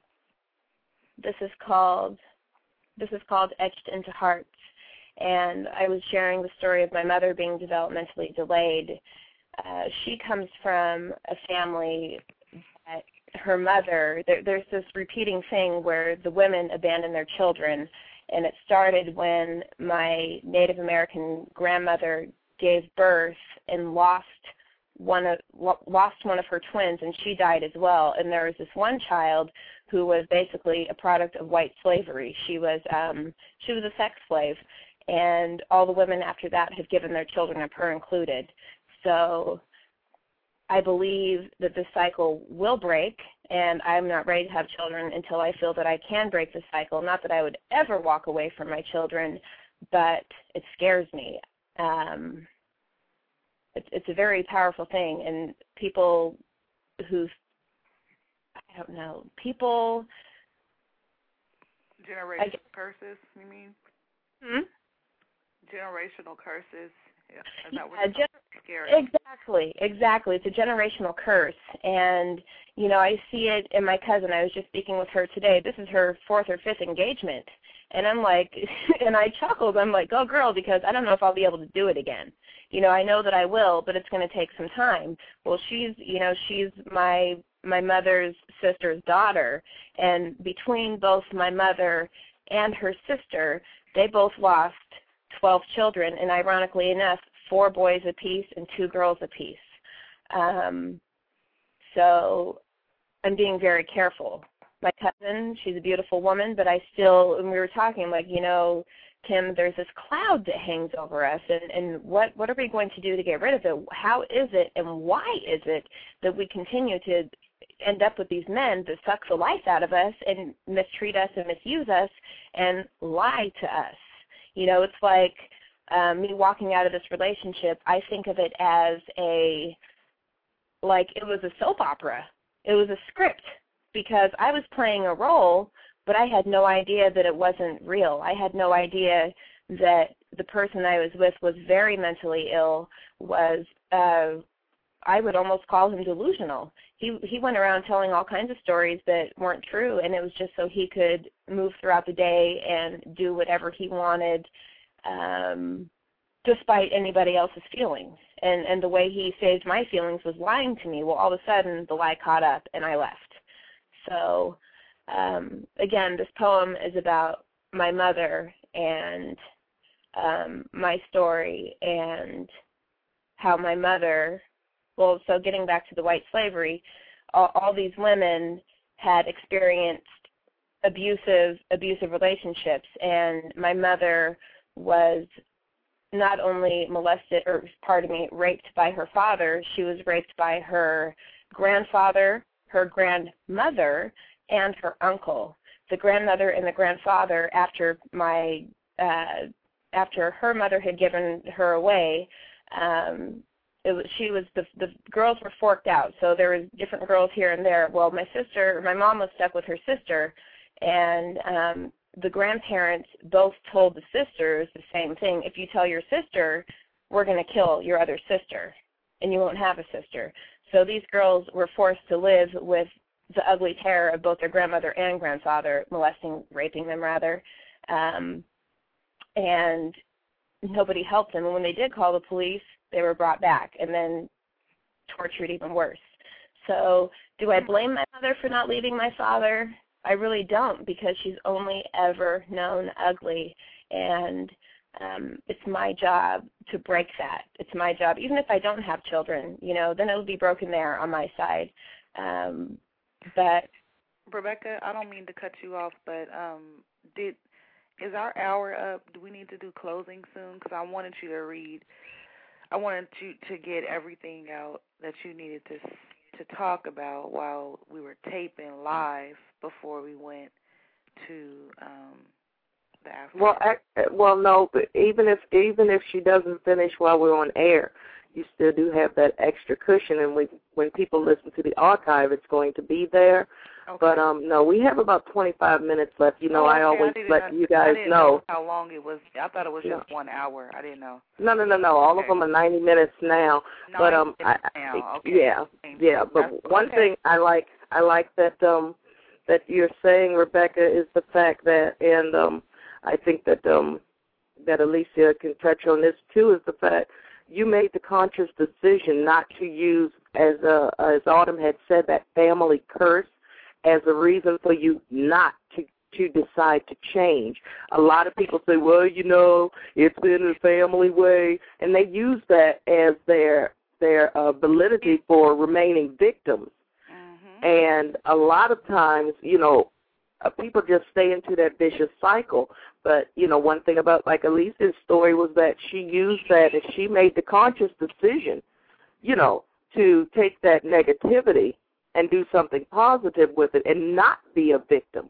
this is called, this is called Etched into Hearts. And I was sharing the story of my mother being developmentally delayed. Uh, she comes from a family that her mother, there, there's this repeating thing where the women abandon their children, and it started when my Native American grandmother gave birth and lost one of lost one of her twins, and she died as well. And there was this one child who was basically a product of white slavery. She was um, she was a sex slave, and all the women after that have given their children up, her included. So I believe that this cycle will break, and I'm not ready to have children until I feel that I can break the cycle. Not that I would ever walk away from my children, but it scares me. Um, it's, it's a very powerful thing, and people who, I don't know, people... Generational I, curses, you mean? Hmm? Generational curses. Yeah, is yeah, that what gen- scary? Exactly, exactly. It's a generational curse. And, you know, I see it in my cousin. I was just speaking with her today. This is her fourth or fifth engagement. And I'm like, and I chuckled. I'm like, go girl, because I don't know if I'll be able to do it again. You know, I know that I will, but it's going to take some time. Well, she's, you know, she's my my mother's sister's daughter. And between both my mother and her sister, they both lost twelve children, and ironically enough, four boys apiece and two girls apiece. Um, so I'm being very careful. My cousin, she's a beautiful woman, but I still, when we were talking, like, you know, Kim, there's this cloud that hangs over us, and, and what, what are we going to do to get rid of it? How is it and why is it that we continue to end up with these men that suck the life out of us and mistreat us and misuse us and lie to us? You know, it's like um, me walking out of this relationship, I think of it as a, like it was a soap opera. It was a script because I was playing a role, but I had no idea that it wasn't real. I had no idea that the person I was with was very mentally ill, was, uh, I would almost call him delusional. He he went around telling all kinds of stories that weren't true, and it was just so he could move throughout the day and do whatever he wanted, um, despite anybody else's feelings. And and the way he saved my feelings was lying to me. Well, all of a sudden, the lie caught up, and I left. So, um, again, this poem is about my mother and um, my story and how my mother... Well, so getting back to the white slavery, all, all these women had experienced abusive, abusive relationships, and my mother was not only molested, or pardon me, raped by her father, she was raped by her grandfather, her grandmother, and her uncle. The grandmother and the grandfather, after my, uh, after her mother had given her away, um, It was, she was the the girls were forked out, so there was different girls here and there. Well, my sister, my mom was stuck with her sister, and um, the grandparents both told the sisters the same thing. If you tell your sister, we're going to kill your other sister, and you won't have a sister. So these girls were forced to live with the ugly terror of both their grandmother and grandfather molesting, raping them rather, um, and nobody helped them. And when they did call the police, they were brought back and then tortured even worse. So do I blame my mother for not leaving my father? I really don't, because she's only ever known ugly, and um, it's my job to break that. It's my job, even if I don't have children, you know, then it'll be broken there on my side. Um, but Rebecca, I don't mean to cut you off, but um, did is our hour up? Do we need to do closing soon? Because I wanted you to read. I wanted you to get everything out that you needed to to talk about while we were taping live before we went to um, the after? Well, I, well, no, but even if even if she doesn't finish while we're on air, you still do have that extra cushion, and we, when people listen to the archive, it's going to be there. Okay. But um, no, we have about twenty-five minutes left. You know, oh, okay. I always I let know, you guys I didn't know. know how long it was. I thought it was No. just one hour. I didn't know. No, no, no, no. All okay. of them are ninety minutes now. ninety but um, minutes I, now. Okay. yeah, yeah. But That's, one okay. thing I like, I like that um, that you're saying, Rebecca, is the fact that, and um, I think that um, that Alicia can touch on this too, is the fact you made the conscious decision not to use, as uh, as Autumn had said, that family curse as a reason for you not to to decide to change. A lot of people say, well, you know, it's been a family way, and they use that as their their uh, validity for remaining victims. Mm-hmm. And a lot of times, you know, uh, people just stay into that vicious cycle. But, you know, one thing about, like, Alicia's story was that she used that and she made the conscious decision, you know, to take that negativity and do something positive with it and not be a victim.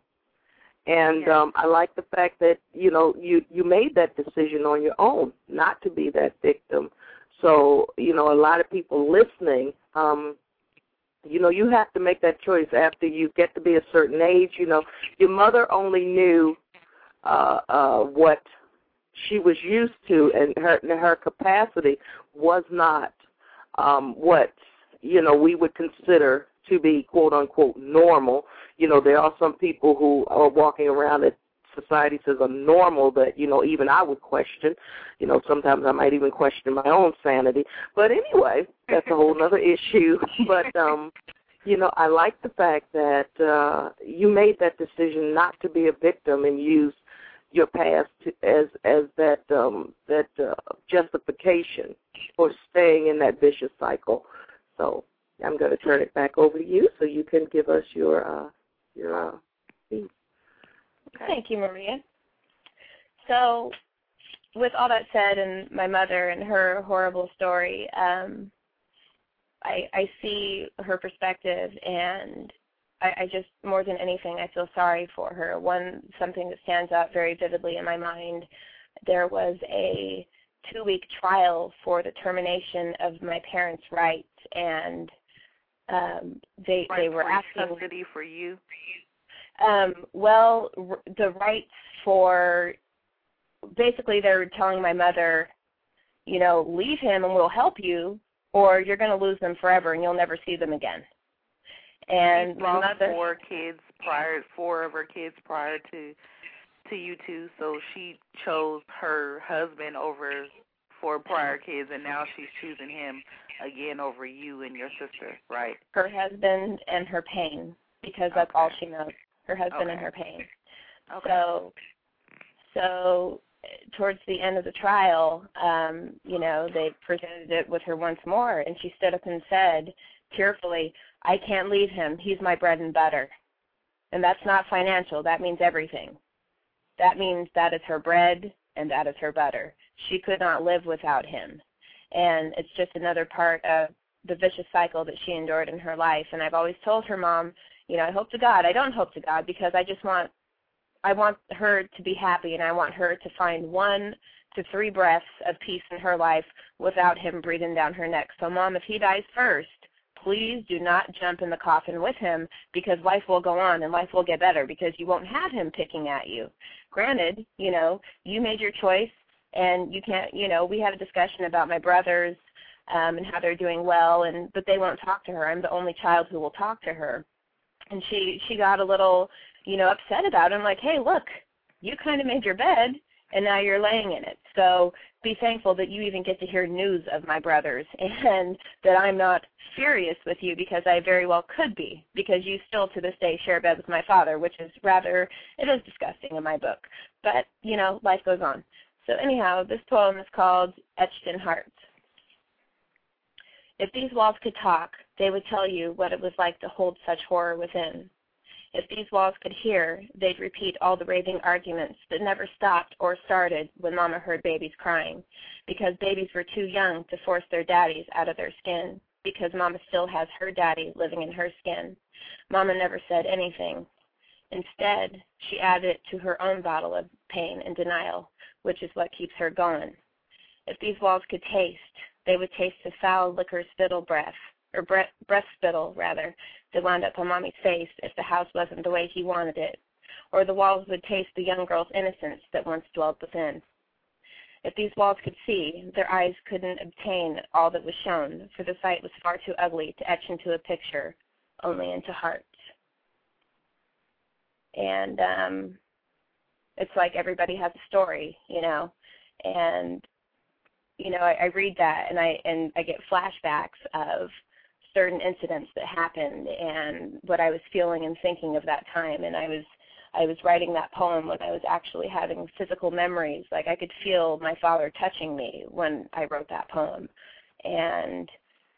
And yeah. um, I like the fact that, you know, you, you made that decision on your own not to be that victim. So, you know, a lot of people listening, um, you know, you have to make that choice after you get to be a certain age. You know, your mother only knew uh, uh, what she was used to, and her, her capacity was not um, what, you know, we would consider to be, quote, unquote, normal. You know, there are some people who are walking around that society says are normal that, you know, even I would question. You know, sometimes I might even question my own sanity. But anyway, that's a whole other issue. But, um, you know, I like the fact that uh, you made that decision not to be a victim and use your past to, as as that um, that uh, justification for staying in that vicious cycle. So I'm going to turn it back over to you so you can give us your uh, your uh, speech. Okay. Thank you, Maria. So with all that said, and my mother and her horrible story, um, I, I see her perspective, and I, I just, more than anything, I feel sorry for her. One, something that stands out very vividly in my mind, there was a two-week trial for the termination of my parents' rights, and um, they right, they were asking custody for you. Um, well, r- the rights for, basically they were telling my mother, you know, leave him and we'll help you, or you're going to lose them forever and you'll never see them again. And She's my lost mother, four kids prior, four of her kids prior to to you two, so she chose her husband over four prior kids, and now she's choosing him again over you and your sister, right? her husband and her pain, because that's okay. all she knows, her husband okay. and her pain. Okay. So, so towards the end of the trial, um, you know, they presented it with her once more, and she stood up and said tearfully, I can't leave him. He's my bread and butter. And that's not financial. That means everything. That means that is her bread and that is her butter. She could not live without him. And it's just another part of the vicious cycle that she endured in her life. And I've always told her mom, you know, I hope to God. I don't hope to God because I just want, I want her to be happy, and I want her to find one to three breaths of peace in her life without him breathing down her neck. So, Mom, if he dies first, please do not jump in the coffin with him, because life will go on and life will get better because you won't have him picking at you. Granted, you know, you made your choice, and you can't, you know, we had a discussion about my brothers um, and how they're doing well, and but they won't talk to her. I'm the only child who will talk to her. And she, she got a little, you know, upset about it. I'm like, hey, look, you kind of made your bed, and now you're laying in it. So be thankful that you even get to hear news of my brothers and that I'm not furious with you, because I very well could be, because you still to this day share a bed with my father, which is rather, it is disgusting in my book. But, you know, life goes on. So anyhow, this poem is called Etched in Hearts. If these walls could talk, they would tell you what it was like to hold such horror within. If these walls could hear, they'd repeat all the raving arguments that never stopped or started when Mama heard babies crying, because babies were too young to force their daddies out of their skin. because Mama still has her daddy living in her skin. Mama never said anything. Instead, she added it to her own bottle of pain and denial, which is what keeps her going. If these walls could taste, they would taste the foul liquor spittle breath, or breath, breath spittle, rather, that wound up on Mommy's face if the house wasn't the way he wanted it, or the walls would taste the young girl's innocence that once dwelled within. If these walls could see, their eyes couldn't obtain all that was shown, for the sight was far too ugly to etch into a picture, only into hearts. And um, it's like everybody has a story, you know, and you know, I, I read that and I and I get flashbacks of certain incidents that happened and what I was feeling and thinking of that time. And I was I was writing that poem when I was actually having physical memories. Like I could feel my father touching me when I wrote that poem. And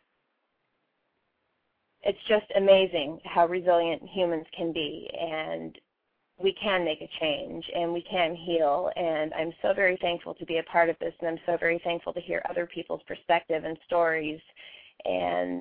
it's just amazing how resilient humans can be, and we can make a change and we can heal. And I'm so very thankful to be a part of this, and I'm so very thankful to hear other people's perspective and stories. And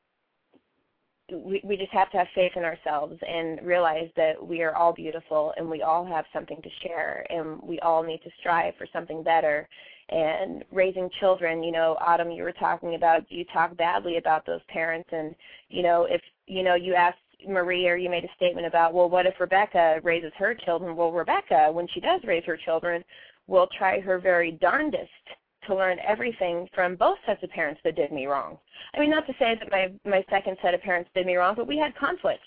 we, we just have to have faith in ourselves and realize that we are all beautiful and we all have something to share, and we all need to strive for something better. And raising children, you know, Autumn, you were talking about, you talk badly about those parents, and, you know, if, you know, you asked Marie, or you made a statement about, well, what if Rebecca raises her children? Well, Rebecca, when she does raise her children, will try her very darndest to learn everything from both sets of parents that did me wrong. I mean, not to say that my, my second set of parents did me wrong, but we had conflict.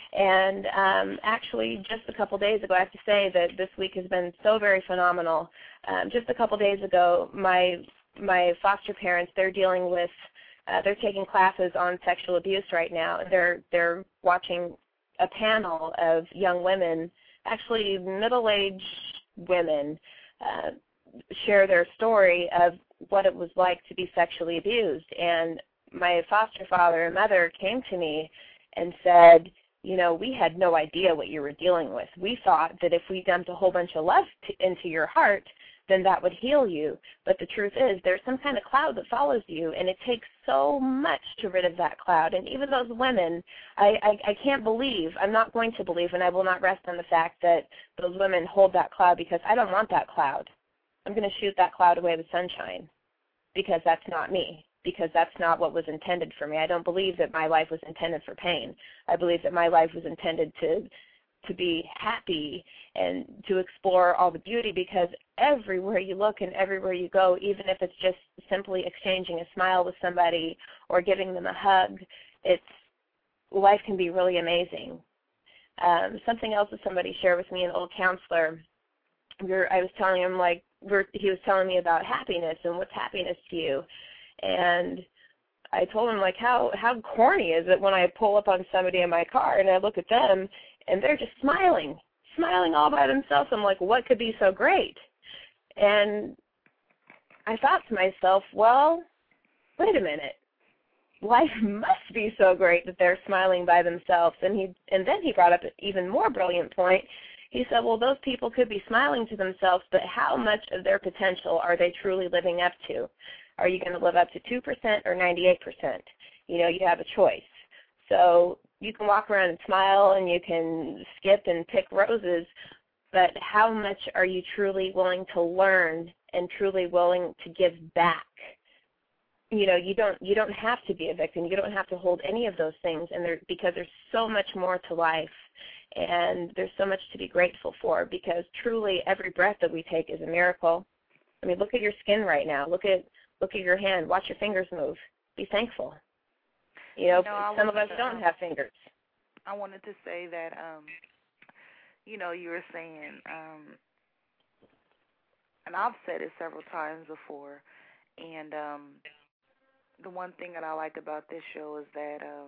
And um, actually, just a couple days ago, I have to say that this week has been so very phenomenal. Um, just a couple days ago, my my foster parents, they're dealing with Uh, they're taking classes on sexual abuse right now. They're they're watching a panel of young women, actually middle-aged women, uh, share their story of what it was like to be sexually abused. And my foster father and mother came to me and said, you know, we had no idea what you were dealing with. We thought that if we dumped a whole bunch of love t- into your heart, then that would heal you. But the truth is, there's some kind of cloud that follows you, and it takes so much to rid of that cloud. And even those women, I, I, I can't believe, I'm not going to believe, and I will not rest on the fact that those women hold that cloud, because I don't want that cloud. I'm going to shoot that cloud away with sunshine, because that's not me, because that's not what was intended for me. I don't believe that my life was intended for pain. I believe that my life was intended to to be happy and to explore all the beauty, because everywhere you look and everywhere you go, even if it's just simply exchanging a smile with somebody or giving them a hug, it's life can be really amazing. Um, something else that somebody shared with me, an old counselor, we're, I was telling him, like, we're, he was telling me about happiness and what's happiness to you. And I told him, like, how, how corny is it when I pull up on somebody in my car and I look at them and they're just smiling, smiling all by themselves. I'm like, what could be so great? And I thought to myself, well, wait a minute. Life must be so great that they're smiling by themselves. And he, and then he brought up an even more brilliant point. He said, well, those people could be smiling to themselves, but how much of their potential are they truly living up to? Are you going to live up to two percent or ninety-eight percent? You know, you have a choice. So you can walk around and smile and you can skip and pick roses, but how much are you truly willing to learn and truly willing to give back? You know, you don't you don't have to be a victim. You don't have to hold any of those things, and there, because there's so much more to life, and there's so much to be grateful for, because truly every breath that we take is a miracle. I mean, look at your skin right now. Look at look at your hand. Watch your fingers move. Be thankful. You know, no, some of us to, don't um, have fingers. I wanted to say that, um, you know, you were saying, um, and I've said it several times before, and um, the one thing that I like about this show is that um,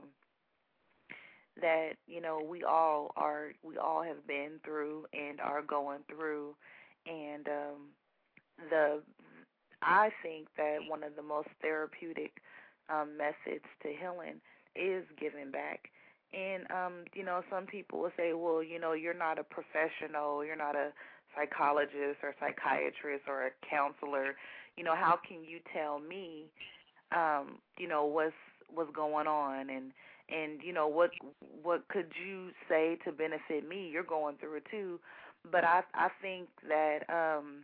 that you know we all are we all have been through and are going through, and um, the I think that one of the most therapeutic um, methods to healing is giving back. And, um, you know, some people will say, well, you know, you're not a professional, you're not a psychologist or psychiatrist or a counselor. You know, how can you tell me, um, you know, what's was going on, and and you know what what could you say to benefit me? You're going through it too, but I I think that um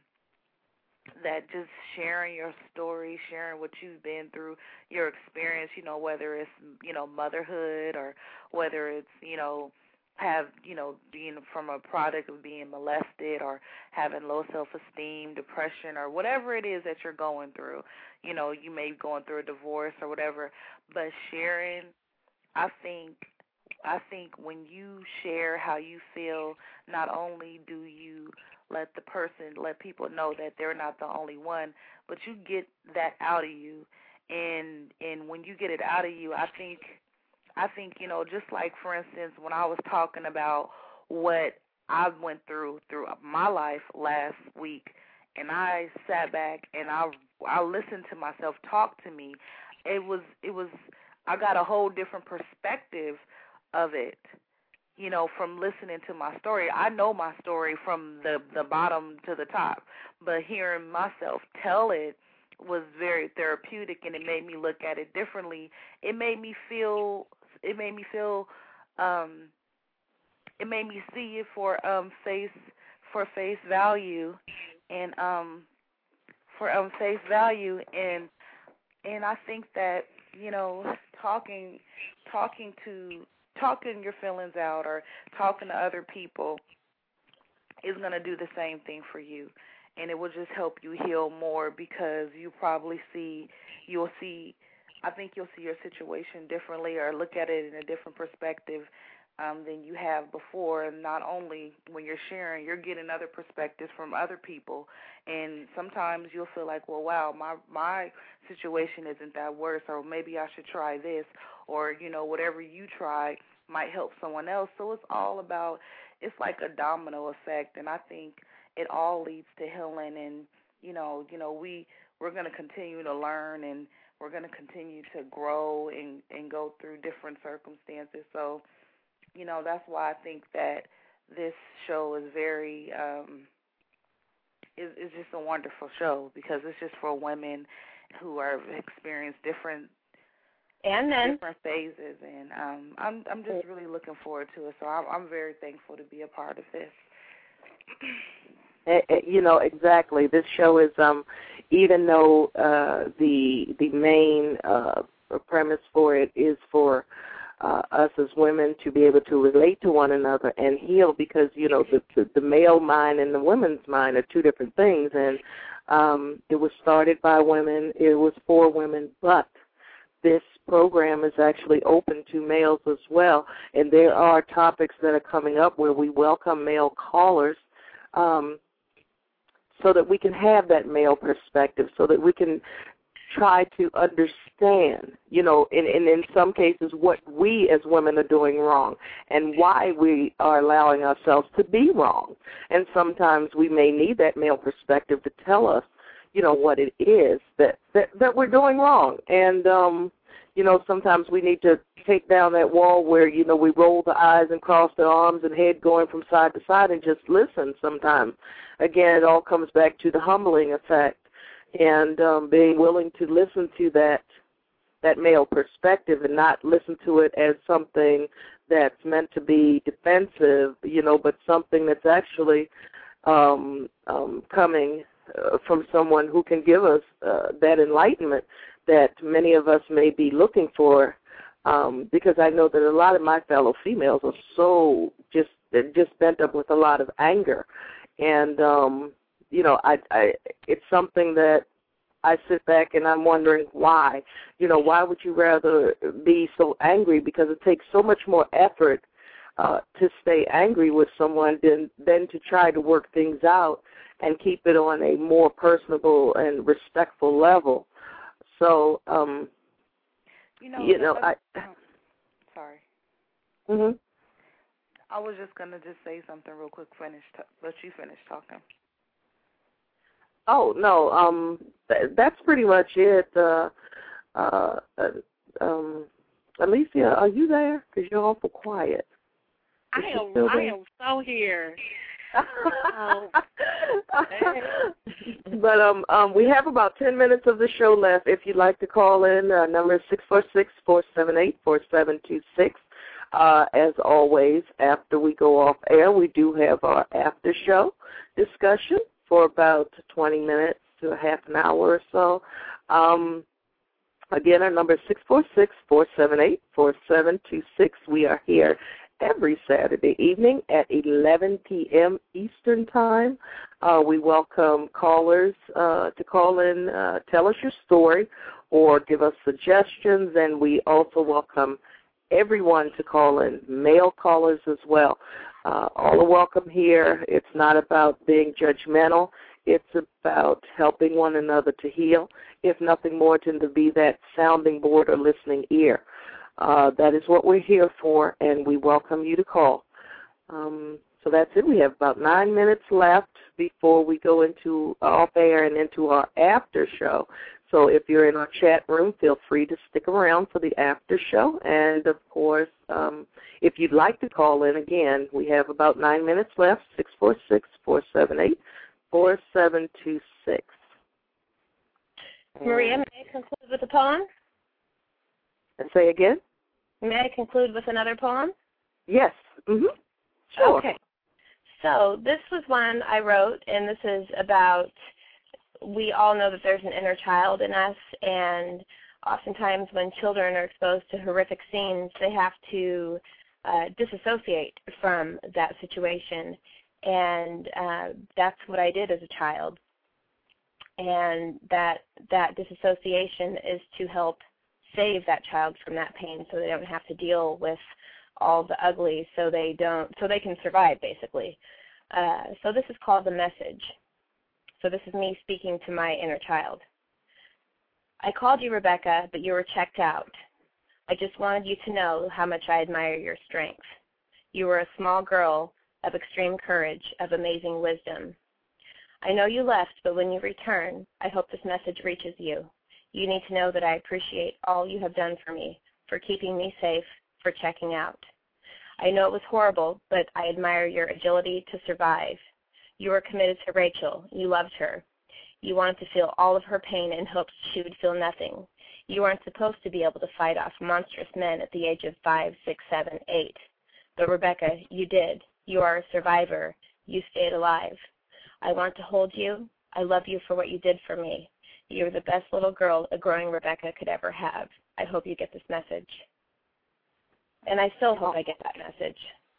that just sharing your story, sharing what you've been through, your experience, you know, whether it's, you know, motherhood or whether it's, you know, have, you know, being from a product of being molested or having low self-esteem, depression, or whatever it is that you're going through. You know, you may be going through a divorce or whatever, but sharing, I think, I think when you share how you feel, not only do you let the person, let people know that they're not the only one, but you get that out of you. And and when you get it out of you, I think, I think, you know, just like, for instance, when I was talking about what I went through through my life last week, and I sat back and I I listened to myself talk to me, it was it was I got a whole different perspective of it. You know, from listening to my story. I know my story from the, the bottom to the top, but hearing myself tell it was very therapeutic, and it made me look at it differently. It made me feel, it made me feel, um, it made me see it for um face for face value, and um for um face value, and and I think that, you know, talking talking to talking your feelings out or talking to other people is going to do the same thing for you. And it will just help you heal more, because you probably see, you'll see, I think you'll see your situation differently or look at it in a different perspective um, than you have before. And not only when you're sharing, you're getting other perspectives from other people. And sometimes you'll feel like, well, wow, my, my situation isn't that worse, or maybe I should try this, or, you know, whatever you try might help someone else. So it's all about, it's like a domino effect, and I think it all leads to healing. And, you know, you know, we, we're going to continue to learn, and we're going to continue to grow and, and go through different circumstances. So, you know, that's why I think that this show is very, um, is, is just a wonderful show, because it's just for women who are experienced different and then different phases, and um, I'm I'm just really looking forward to it. So I'm, I'm very thankful to be a part of this. You know, exactly. This show is, um, even though uh, the the main uh, premise for it is for uh, us as women to be able to relate to one another and heal, because, you know, the, the, the male mind and the women's mind are two different things, and um, it was started by women, it was for women, but this program is actually open to males as well, and there are topics that are coming up where we welcome male callers um, so that we can have that male perspective, so that we can try to understand, you know, in, in, in some cases what we as women are doing wrong and why we are allowing ourselves to be wrong. And sometimes we may need that male perspective to tell us, you know, what it is that, that, that we're doing wrong. And, um, you know, sometimes we need to take down that wall where, you know, we roll the eyes and cross the arms and head going from side to side and just listen sometimes. Again, it all comes back to the humbling effect and um, being willing to listen to that that male perspective and not listen to it as something that's meant to be defensive, you know, but something that's actually um, um, coming Uh, from someone who can give us uh, that enlightenment that many of us may be looking for, um, because I know that a lot of my fellow females are so just just bent up with a lot of anger, and um, you know, I, I it's something that I sit back and I'm wondering why. You know, why would you rather be so angry? Because it takes so much more effort uh, to stay angry with someone than than to try to work things out and keep it on a more personable and respectful level. So, um, you know, you know, I. Oh, sorry. Mhm. I was just gonna just say something real quick. Finish, t- let you finish talking. Oh no, um, th- that's pretty much it. Uh, uh, uh, um, Alicia, are you there? Because you're awful quiet. I am. I am so here. Oh. But um, um, we have about ten minutes of the show left. If you'd like to call in, uh, number is six four six, four seven eight, four seven two six. Uh, as always, after we go off air, we do have our after show discussion for about twenty minutes to a half an hour or so. Um, again, our number is six four six, four seven eight, four seven two six. We are here every Saturday evening at eleven p.m. Eastern Time. Uh, we welcome callers uh, to call in, uh, tell us your story, or give us suggestions, and we also welcome everyone to call in, male callers as well. Uh, all are welcome here. It's not about being judgmental. It's about helping one another to heal, if nothing more than to be that sounding board or listening ear. Uh, that is what we're here for, and we welcome you to call. Um, so that's it. We have about nine minutes left before we go into off air and into our after show. So if you're in our chat room, feel free to stick around for the after show. And, of course, um, if you'd like to call in again, we have about nine minutes left, six four six, four seven eight, four seven two six. Maria, may I conclude with a poem? And say again? May I conclude with another poem? Yes. Mm-hmm. Sure. Okay. So this was one I wrote, and this is about, we all know that there's an inner child in us, and oftentimes when children are exposed to horrific scenes, they have to uh, disassociate from that situation, and uh, that's what I did as a child. And that that disassociation is to help save that child from that pain, so they don't have to deal with all the ugly, so they don't, so they can survive, basically. Uh, so this is called The Message. So this is me speaking to my inner child. I called you, Rebecca, but you were checked out. I just wanted you to know how much I admire your strength. You were a small girl of extreme courage, of amazing wisdom. I know you left, but when you return, I hope this message reaches you. You need to know that I appreciate all you have done for me, for keeping me safe, for checking out. I know it was horrible, but I admire your agility to survive. You were committed to Rachel. You loved her. You wanted to feel all of her pain and hoped she would feel nothing. You weren't supposed to be able to fight off monstrous men at the age of five, six, seven, eight. But Rebecca, you did. You are a survivor. You stayed alive. I want to hold you. I love you for what you did for me. You're the best little girl a growing Rebecca could ever have. I hope you get this message. And I still hope I get that message.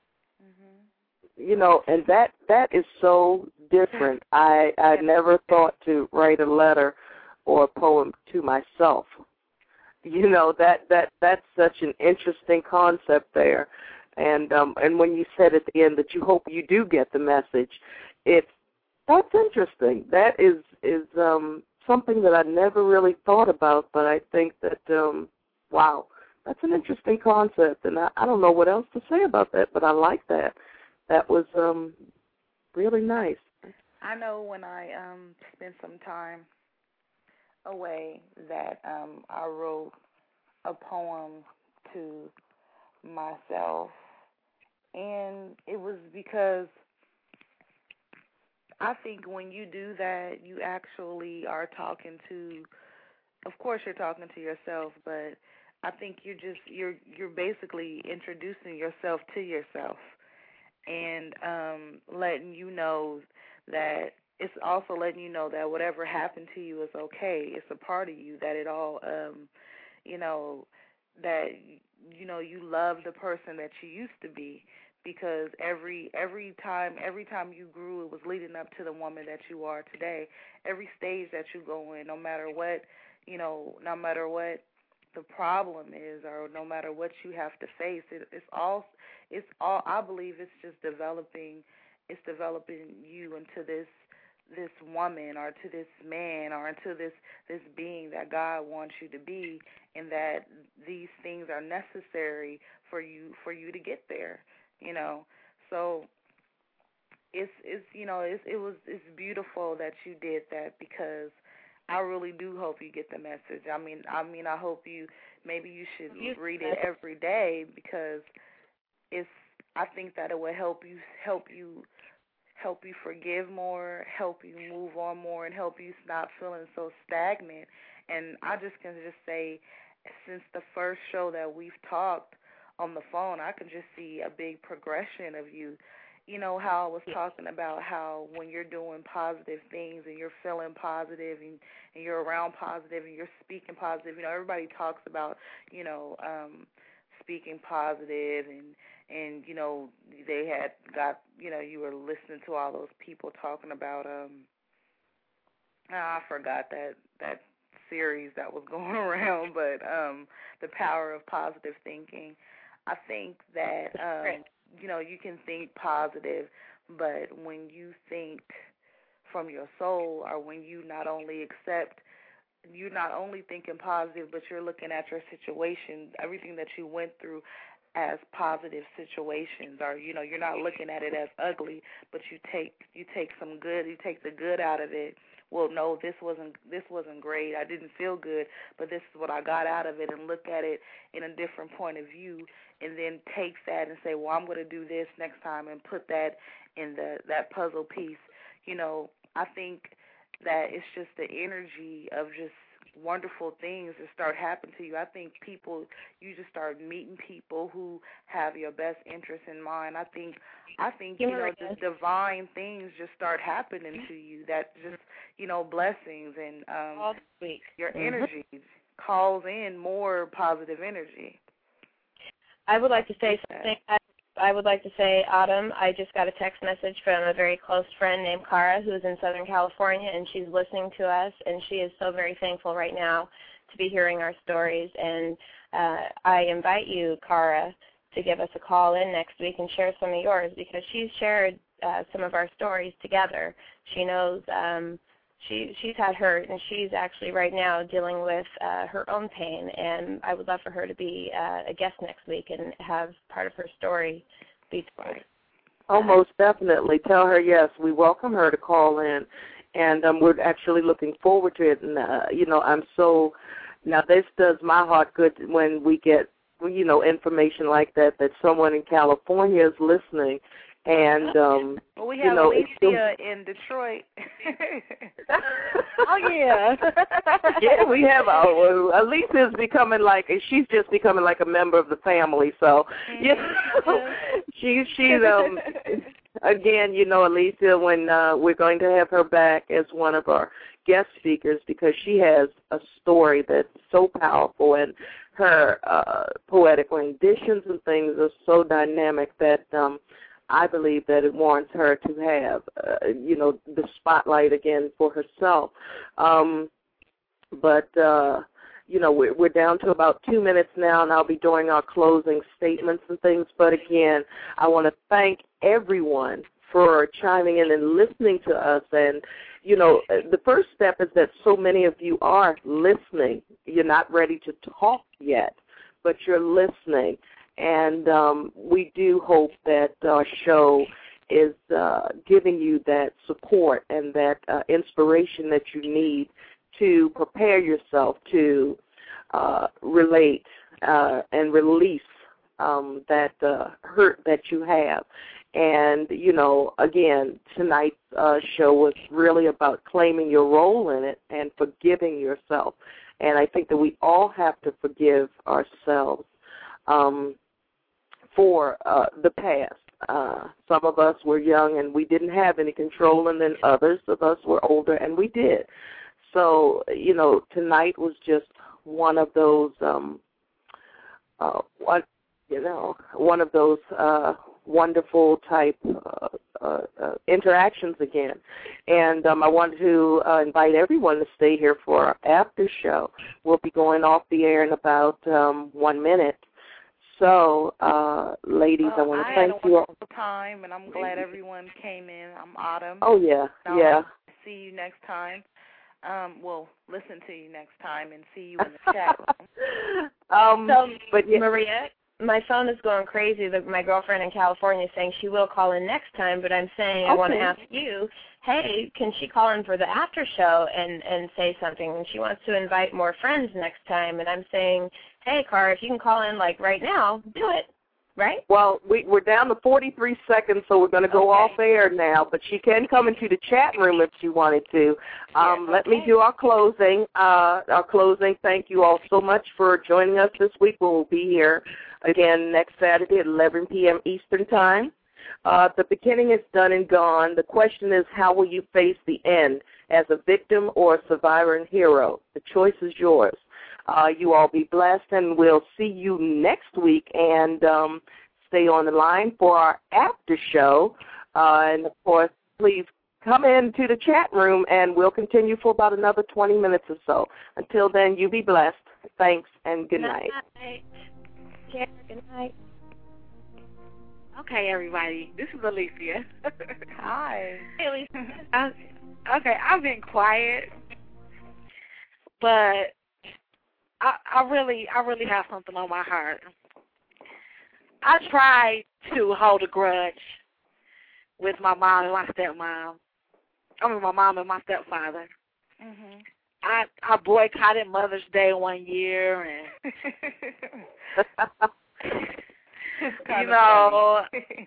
Mm-hmm. You know, and that that is so different. I I never thought to write a letter or a poem to myself. You know, that that that's such an interesting concept there. And um and when you said at the end that you hope you do get the message, it's that's interesting. That is is um something that I never really thought about, but I think that um wow. That's an interesting concept, and I, I don't know what else to say about that, but I like that. That was um, really nice. I know when I um, spent some time away that um, I wrote a poem to myself, and it was because I think when you do that, you actually are talking to, of course you're talking to yourself, but I think you're just you're you're basically introducing yourself to yourself, and um, letting you know that it's also letting you know that whatever happened to you is okay. It's a part of you, that it all, um, you know, that you know you love the person that you used to be, because every every time every time you grew, it was leading up to the woman that you are today. Every stage that you go in, no matter what, you know, no matter what the problem is, or no matter what you have to face, it, it's all, it's all, I believe it's just developing, it's developing you into this, this woman, or to this man, or into this, this being that God wants you to be, and that these things are necessary for you, for you to get there, you know. So it's, it's, you know, it's, it was, it's beautiful that you did that, because I really do hope you get the message. I mean, I mean, I hope you, maybe you should read it every day, because it's, I think that it will help you, help you help you forgive more, help you move on more, and help you stop feeling so stagnant. And I just can just say, since the first show that we've talked on the phone, I can just see a big progression of you. You know how I was talking about how when you're doing positive things and you're feeling positive and, and you're around positive and you're speaking positive, you know, everybody talks about, you know, um, speaking positive and, and, you know, they had got, you know, you were listening to all those people talking about, um, oh, I forgot that, that series that was going around, but um, the power of positive thinking. I think that, um, you know, you can think positive, but when you think from your soul, or when you not only accept, you're not only thinking positive, but you're looking at your situation, everything that you went through as positive situations, or, you know, you're not looking at it as ugly, but you take you take some good, you take the good out of it. Well, no, this wasn't this wasn't great. I didn't feel good, but this is what I got out of it, and look at it in a different point of view, and then take that and say, well, I'm going to do this next time, and put that in the that puzzle piece. You know, I think that it's just the energy of just wonderful things that start happening to you. I think people, you just start meeting people who have your best interest in mind. I think, I think you know, just divine things just start happening to you. That just, you know, blessings and um, your energy mm-hmm. calls in more positive energy. I would like to say something. I, I would like to say, Autumn, I just got a text message from a very close friend named Cara, who's in Southern California, and she's listening to us, and she is so very thankful right now to be hearing our stories. And uh, I invite you, Cara, to give us a call in next week and share some of yours, because she's shared uh, some of our stories together. She knows um, she she's had hurt, and she's actually right now dealing with uh, her own pain, and I would love for her to be uh, a guest next week and have part of her story be told. Oh, most definitely. Tell her, yes, we welcome her to call in, and um, we're actually looking forward to it. And, uh, you know, I'm so, now this does my heart good when we get, you know, information like that, that someone in California is listening. And, um, well, we have you know, Alicia in Detroit. Oh, yeah. Yeah, we have, uh, Alicia is becoming like, she's just becoming like a member of the family. So, mm-hmm. you know, she, she's, um, again, you know, Alicia, when uh, we're going to have her back as one of our guest speakers, because she has a story that's so powerful, and her uh, poetic renditions and things are so dynamic that, um, I believe that it warrants her to have, uh, you know, the spotlight again for herself. Um, but, uh, you know, we're, we're down to about two minutes now, and I'll be doing our closing statements and things. But, again, I want to thank everyone for chiming in and listening to us. And, you know, the first step is that so many of you are listening. You're not ready to talk yet, but you're listening. And um, we do hope that our show is uh, giving you that support and that uh, inspiration that you need to prepare yourself to uh, relate uh, and release um, that uh, hurt that you have. And, you know, again, tonight's uh, show was really about claiming your role in it and forgiving yourself. And I think that we all have to forgive ourselves um, for uh, the past. Uh, some of us were young and we didn't have any control, and then others of us were older and we did. So, you know, tonight was just one of those, um, uh, one, you know, one of those uh, wonderful type uh, uh, uh, interactions again. And um, I want to uh, invite everyone to stay here for our after show. We'll be going off the air in about um, one minute. So, uh, ladies, well, I want to I thank had a you all. time, and I'm glad everyone came in. I'm Autumn. Oh, yeah, I'll yeah. See you next time. Um, we'll listen to you next time and see you in the chat room. um, so, but yeah. Maria, my phone is going crazy. The, my girlfriend in California is saying she will call in next time, but I'm saying okay. I want to ask you, hey, can she call in for the after show and, and say something? And she wants to invite more friends next time, and I'm saying, hey, Cara, if you can call in, like, right now, do it. right? Well, we, we're down to forty-three seconds, so we're going to go okay. off air now. But she can come into the chat room if she wanted to. Um, yeah, let okay. me do our closing. Uh, our closing. Thank you all so much for joining us this week. We'll be here again next Saturday at eleven p.m. Eastern Time. Uh, the beginning is done and gone. The question is, how will you face the end, as a victim or a survivor and hero? The choice is yours. Uh, you all be blessed, and we'll see you next week. And um, stay on the line for our after show. Uh, and, of course, please come into the chat room, and we'll continue for about another twenty minutes or so. Until then, you be blessed. Thanks, and good night. Good night. Yeah, good night. Okay, everybody. This is Alicia. Hi. Hey, Alicia. I, okay, I've been quiet, but I, I really, I really have something on my heart. I tried to hold a grudge with my mom and my stepmom. I mean, my mom and my stepfather. Mhm. I I boycotted Mother's Day one year, and you know,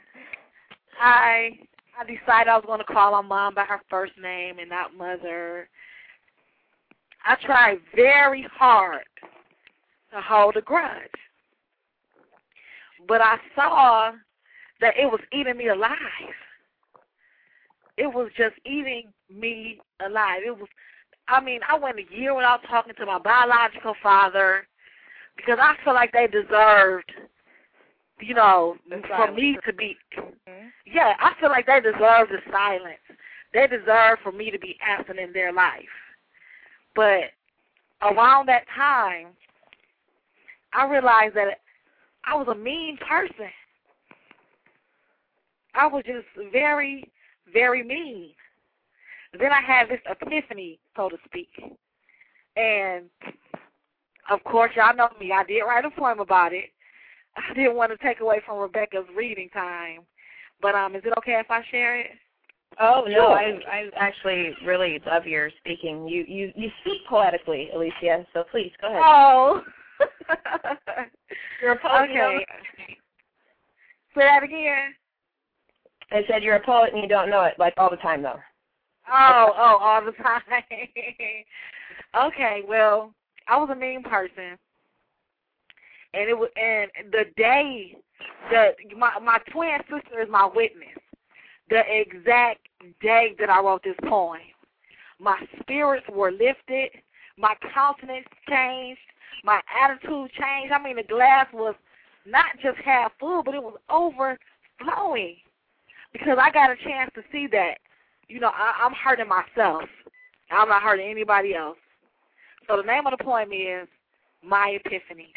I I decided I was going to call my mom by her first name and not Mother. I tried very hard to hold a grudge, but I saw that it was eating me alive. It was just eating me alive. It was, I mean, I went a year without talking to my biological father because I feel like they deserved, you know, for me to be, mm-hmm. yeah, I feel like they deserve the silence. They deserve for me to be absent in their life. But around that time, I realized that I was a mean person. I was just very, very mean. Then I had this epiphany, so to speak. And, of course, y'all know me. I did write a poem about it. I didn't want to take away from Rebecca's reading time. But um, is it okay if I share it? Oh, no, I I actually really love your speaking. You, you, you speak poetically, Alicia, so please, go ahead. Oh. You're a poet. Okay. You know? Say that again. I said you're a poet and you don't know it, like all the time, though. Oh, oh, all the time. Okay, well, I was a mean person. And it was, and the day that my my twin sister is my witness. The exact day that I wrote this poem, my spirits were lifted, my countenance changed, my attitude changed. I mean, the glass was not just half full, but it was overflowing because I got a chance to see that, you know, I, I'm hurting myself. I'm not hurting anybody else. So the name of the poem is My Epiphany.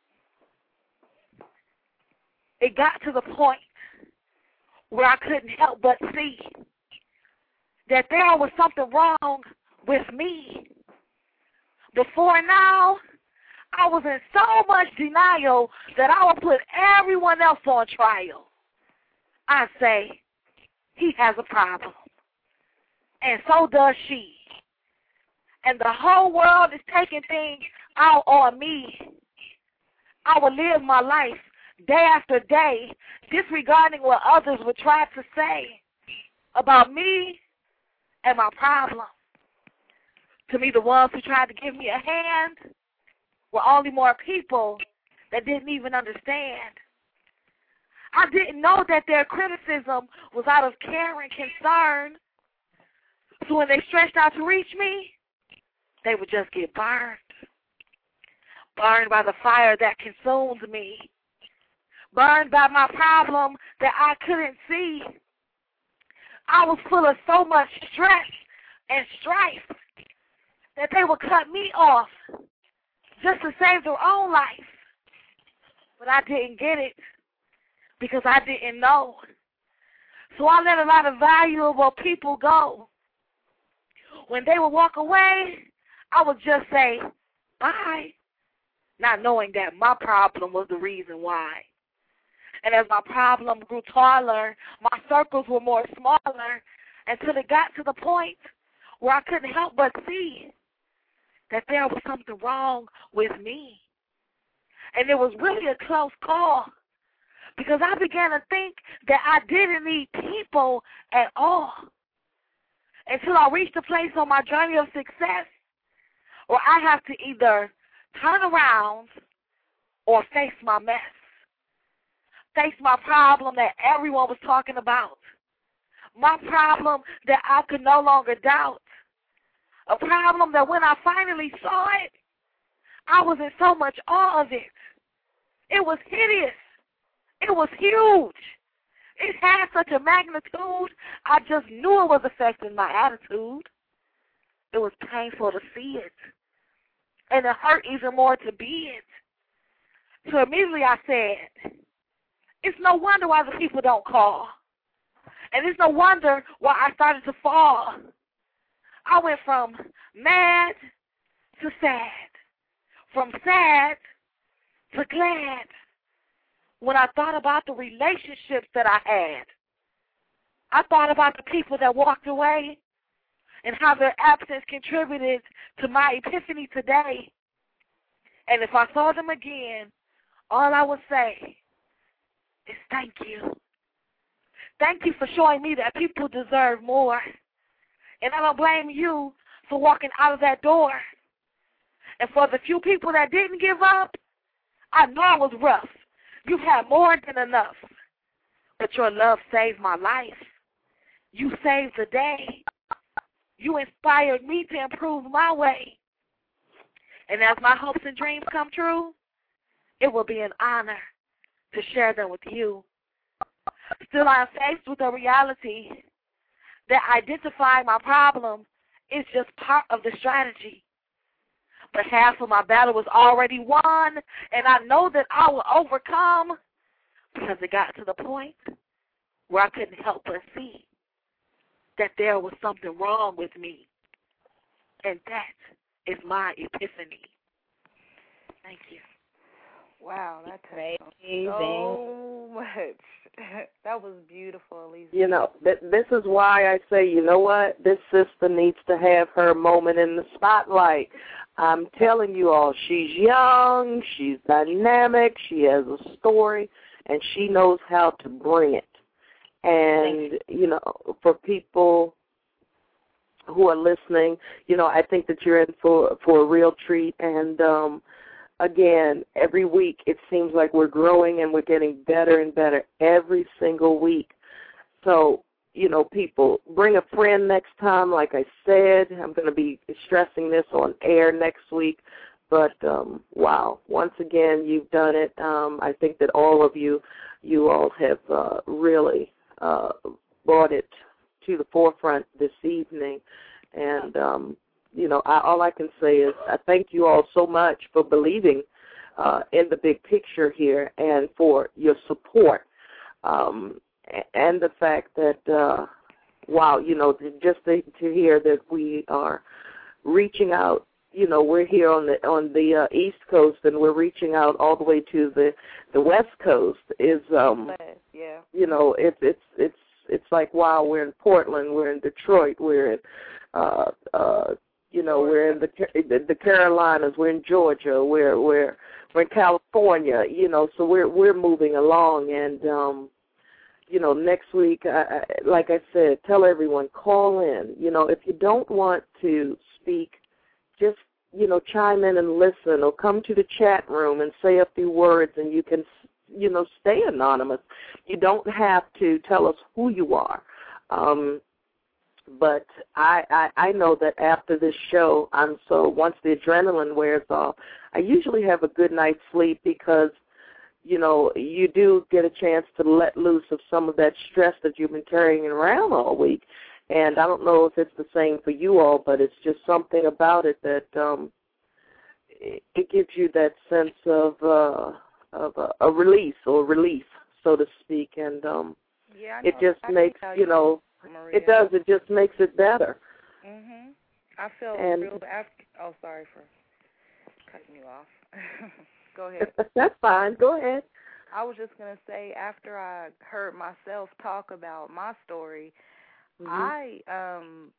It got to the point where I couldn't help but see that there was something wrong with me. Before now, I was in so much denial that I would put everyone else on trial. I say, he has a problem, and so does she. And the whole world is taking things out on me. I will live my life day after day, disregarding what others would try to say about me and my problem. To me, the ones who tried to give me a hand were only more people that didn't even understand. I didn't know that their criticism was out of care and concern. So when they stretched out to reach me, they would just get burned. Burned by the fire that consumed me. Burned by my problem that I couldn't see. I was full of so much stress and strife that they would cut me off just to save their own life. But I didn't get it because I didn't know. So I let a lot of valuable people go. When they would walk away, I would just say, bye, not knowing that my problem was the reason why. And as my problem grew taller, my circles were more smaller until it got to the point where I couldn't help but see that there was something wrong with me. And it was really a close call because I began to think that I didn't need people at all until I reached a place on my journey of success where I have to either turn around or face my mess, face my problem that everyone was talking about, my problem that I could no longer doubt, a problem that when I finally saw it, I was in so much awe of it. It was hideous. It was huge. It had such a magnitude, I just knew it was affecting my attitude. It was painful to see it. And it hurt even more to be it. So immediately I said, it's no wonder why the people don't call. And it's no wonder why I started to fall. I went from mad to sad, from sad to glad. When I thought about the relationships that I had, I thought about the people that walked away and how their absence contributed to my epiphany today. And if I saw them again, all I would say is thank you. Thank you for showing me that people deserve more. And I don't blame you for walking out of that door. And for the few people that didn't give up, I know it was rough. You had more than enough. But your love saved my life. You saved the day. You inspired me to improve my way. And as my hopes and dreams come true, it will be an honor to share them with you. Still, I am faced with a reality that identifying my problem is just part of the strategy. But half of my battle was already won, and I know that I will overcome because it got to the point where I couldn't help but see that there was something wrong with me. And that is my epiphany. Thank you. Wow, that's amazing. So much. That was beautiful, Elise. You know, th- this is why I say, you know what? This sister needs to have her moment in the spotlight. I'm telling you all, she's young, she's dynamic, she has a story, and she knows how to bring it. And, you know, for people who are listening, you know, I think that you're in for, for a real treat. And, um, again, every week it seems like we're growing and we're getting better and better every single week. So, you know, people, bring a friend next time. Like I said, I'm going to be stressing this on air next week. But, um, wow, once again, you've done it. Um, I think that all of you, you all have uh, really uh, brought it to the forefront this evening. And, um, you know, I, all I can say is I thank you all so much for believing uh, in the big picture here and for your support. Um And the fact that, uh, wow, you know, just to, to hear that we are reaching out, you know, we're here on the on the uh, East Coast and we're reaching out all the way to the, the West Coast is, um, yeah. you know, it's it's it's it's like, wow, we're in Portland, we're in Detroit, we're in, uh, uh, you know, we're in the, the the Carolinas, we're in Georgia, we're we're we're in California, you know, so we're we're moving along. And um, you know, next week, I, I, like I said, tell everyone, call in. You know, if you don't want to speak, just, you know, chime in and listen, or come to the chat room and say a few words, and you can, you know, stay anonymous. You don't have to tell us who you are. Um, but I, I, I know that after this show, I'm so, once the adrenaline wears off, I usually have a good night's sleep because, you know, you do get a chance to let loose of some of that stress that you've been carrying around all week. And I don't know if it's the same for you all, but it's just something about it that um, it, it gives you that sense of uh, of a, a release or relief, so to speak. And um, yeah, it just makes, you know, Maria. it does. It just makes it better. Mhm. I feel and, real. After, oh, sorry for cutting you off. Go ahead. That's fine. Go ahead. I was just going to say, after I heard myself talk about my story, mm-hmm. I, um,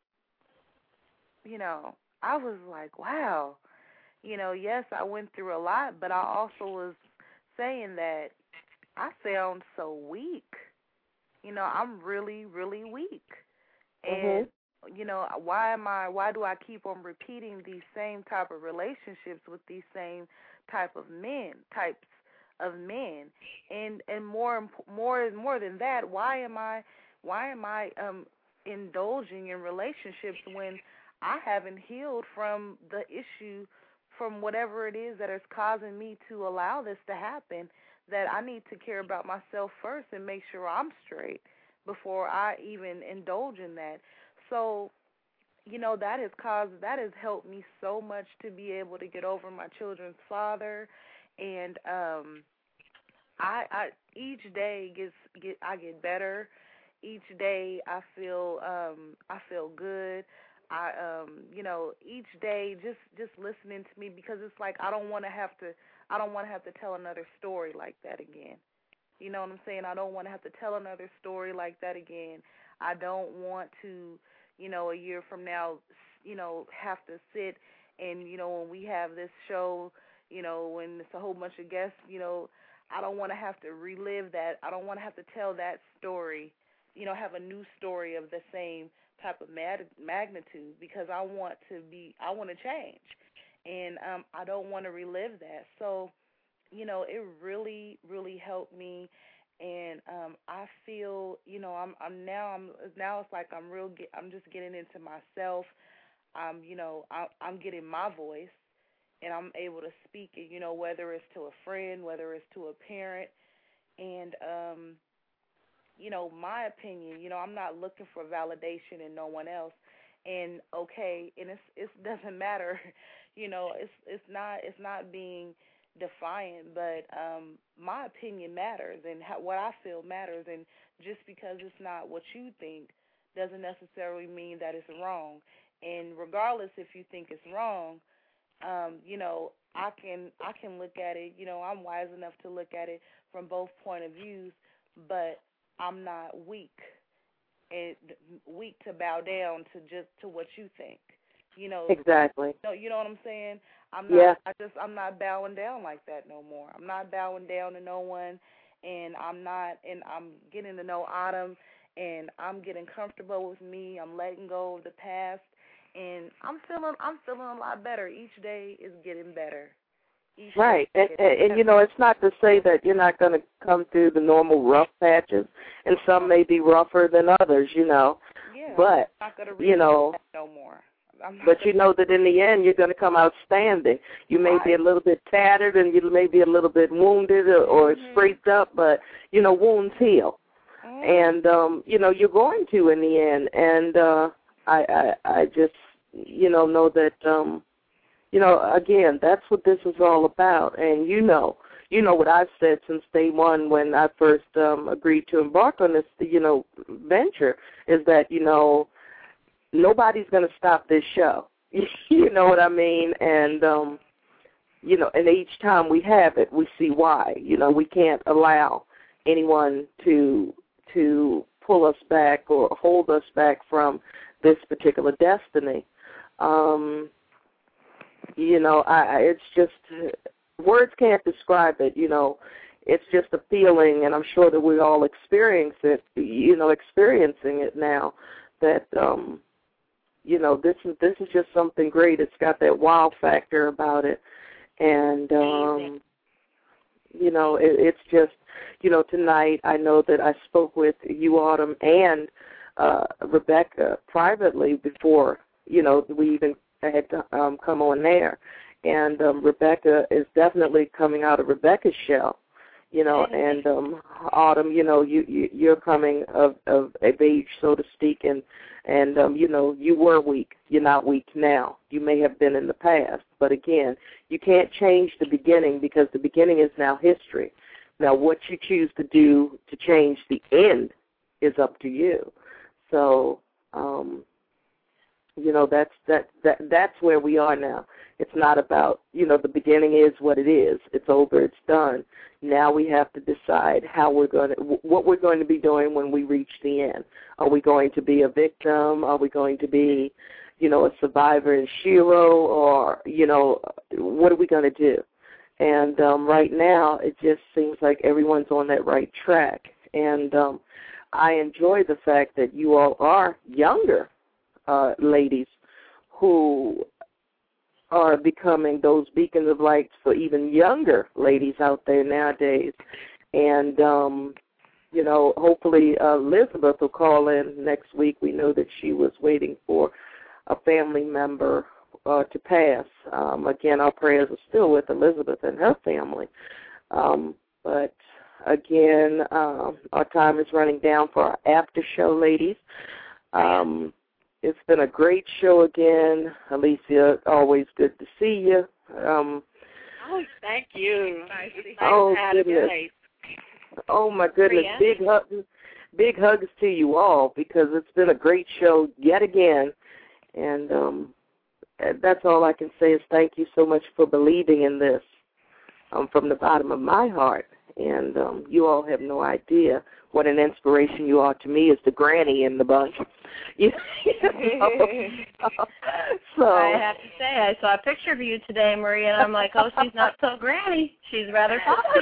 you know, I was like, wow. You know, yes, I went through a lot, but I also was saying that I sound so weak. You know, I'm really, really weak. And, mm-hmm. you know, why am I, why do I keep on repeating these same type of relationships with these same type of men, types of men? And, and more, more, more than that, why am I, why am I, um, indulging in relationships when I haven't healed from the issue, from whatever it is that is causing me to allow this to happen? That I need to care about myself first and make sure I'm straight before I even indulge in that. So, you know, that has caused, that has helped me so much to be able to get over my children's father. And um, I, I each day gets, get, I get better. Each day I feel, um, I feel good. I, um, you know, each day just, just listening to me, because it's like I don't want to have to. I don't want to have to tell another story like that again. You know what I'm saying? I don't want to have to tell another story like that again. I don't want to, you know, a year from now, you know, have to sit and, you know, when we have this show, you know, when it's a whole bunch of guests, you know, I don't want to have to relive that. I don't want to have to tell that story, you know, have a new story of the same type of mag- magnitude, because I want to be, I want to change. And um, I don't want to relive that. So, you know, it really, really helped me. And um, I feel, you know, I'm, I'm now, I'm now it's like I'm real. Get, I'm just getting into myself. I'm, you know, I, I'm getting my voice, and I'm able to speak it. You know, whether it's to a friend, whether it's to a parent, and um, you know, my opinion. You know, I'm not looking for validation in no one else. And okay, and it's it doesn't matter. You know, it's it's not it's not being defiant, but um, my opinion matters, and how, what I feel matters. And just because it's not what you think doesn't necessarily mean that it's wrong. And regardless if you think it's wrong, um, you know, I can I can look at it. You know, I'm wise enough to look at it from both point of views, but I'm not weak and weak to bow down to just to what you think. You know, exactly. No, you know what I'm saying? I'm not. Yeah. I just. I'm not bowing down like that no more. I'm not bowing down to no one, and I'm not. And I'm getting to know Autumn, and I'm getting comfortable with me. I'm letting go of the past, and I'm feeling. I'm feeling a lot better. Each day is getting better. Each right, and, and, and you know, it's not to say that you're not going to come through the normal rough patches, and some may be rougher than others. You know, yeah, but I'm not gonna you know. no more. But you know that in the end you're going to come out standing. You may right. be a little bit tattered and you may be a little bit wounded or, or mm-hmm. scraped up, but, you know, wounds heal. Mm-hmm. And, um, you know, you're going to in the end. And uh, I, I, I just, you know, know that, um, you know, again, that's what this is all about. And you know, you know what I've said since day one when I first um, agreed to embark on this, you know, venture is that, you know, nobody's going to stop this show. You know what I mean? And, um, you know, and each time we have it, we see why. You know, we can't allow anyone to to pull us back or hold us back from this particular destiny. Um, you know, I, it's just, words can't describe it, you know. It's just a feeling, and I'm sure that we all experience it, you know, experiencing it now, that, um, you know, this is this is just something great. It's got that wow factor about it, and um, you know, it, it's just, you know, tonight I know that I spoke with you, Autumn, and uh, Rebecca privately before, you know, we even had um, come on there, and um, Rebecca is definitely coming out of Rebecca's shell. You know, and um, Autumn, you know, you, you you're coming of of age, so to speak, and and um, you know, you were weak. You're not weak now. You may have been in the past, but again, you can't change the beginning because the beginning is now history. Now, what you choose to do to change the end is up to you. So, um, you know, that's that that that's where we are now. It's not about, you know, the beginning is what it is. It's over. It's done. Now we have to decide how we're going to, what we're going to be doing when we reach the end. Are we going to be a victim? Are we going to be, you know, a survivor in Shiro? Or, you know, what are we going to do? And um, right now, it just seems like everyone's on that right track. And um, I enjoy the fact that you all are younger uh, ladies who are becoming those beacons of light for even younger ladies out there nowadays. And, um, you know, hopefully uh, Elizabeth will call in next week. We know that she was waiting for a family member uh, to pass. Um, again, our prayers are still with Elizabeth and her family. Um, but, again, uh, our time is running down for our after show, ladies. Um, it's been a great show again. Alicia, always good to see you. Um, oh, thank you. Nice oh, goodness. Oh, my goodness. Big hugs, big hugs to you all, because it's been a great show yet again. And um, that's all I can say is thank you so much for believing in this um, from the bottom of my heart. And um, you all have no idea what an inspiration you are to me as the granny in the bunch. You know? So I have to say, I saw a picture of you today, Maria, and I'm like, oh, she's not so granny. She's rather saucy.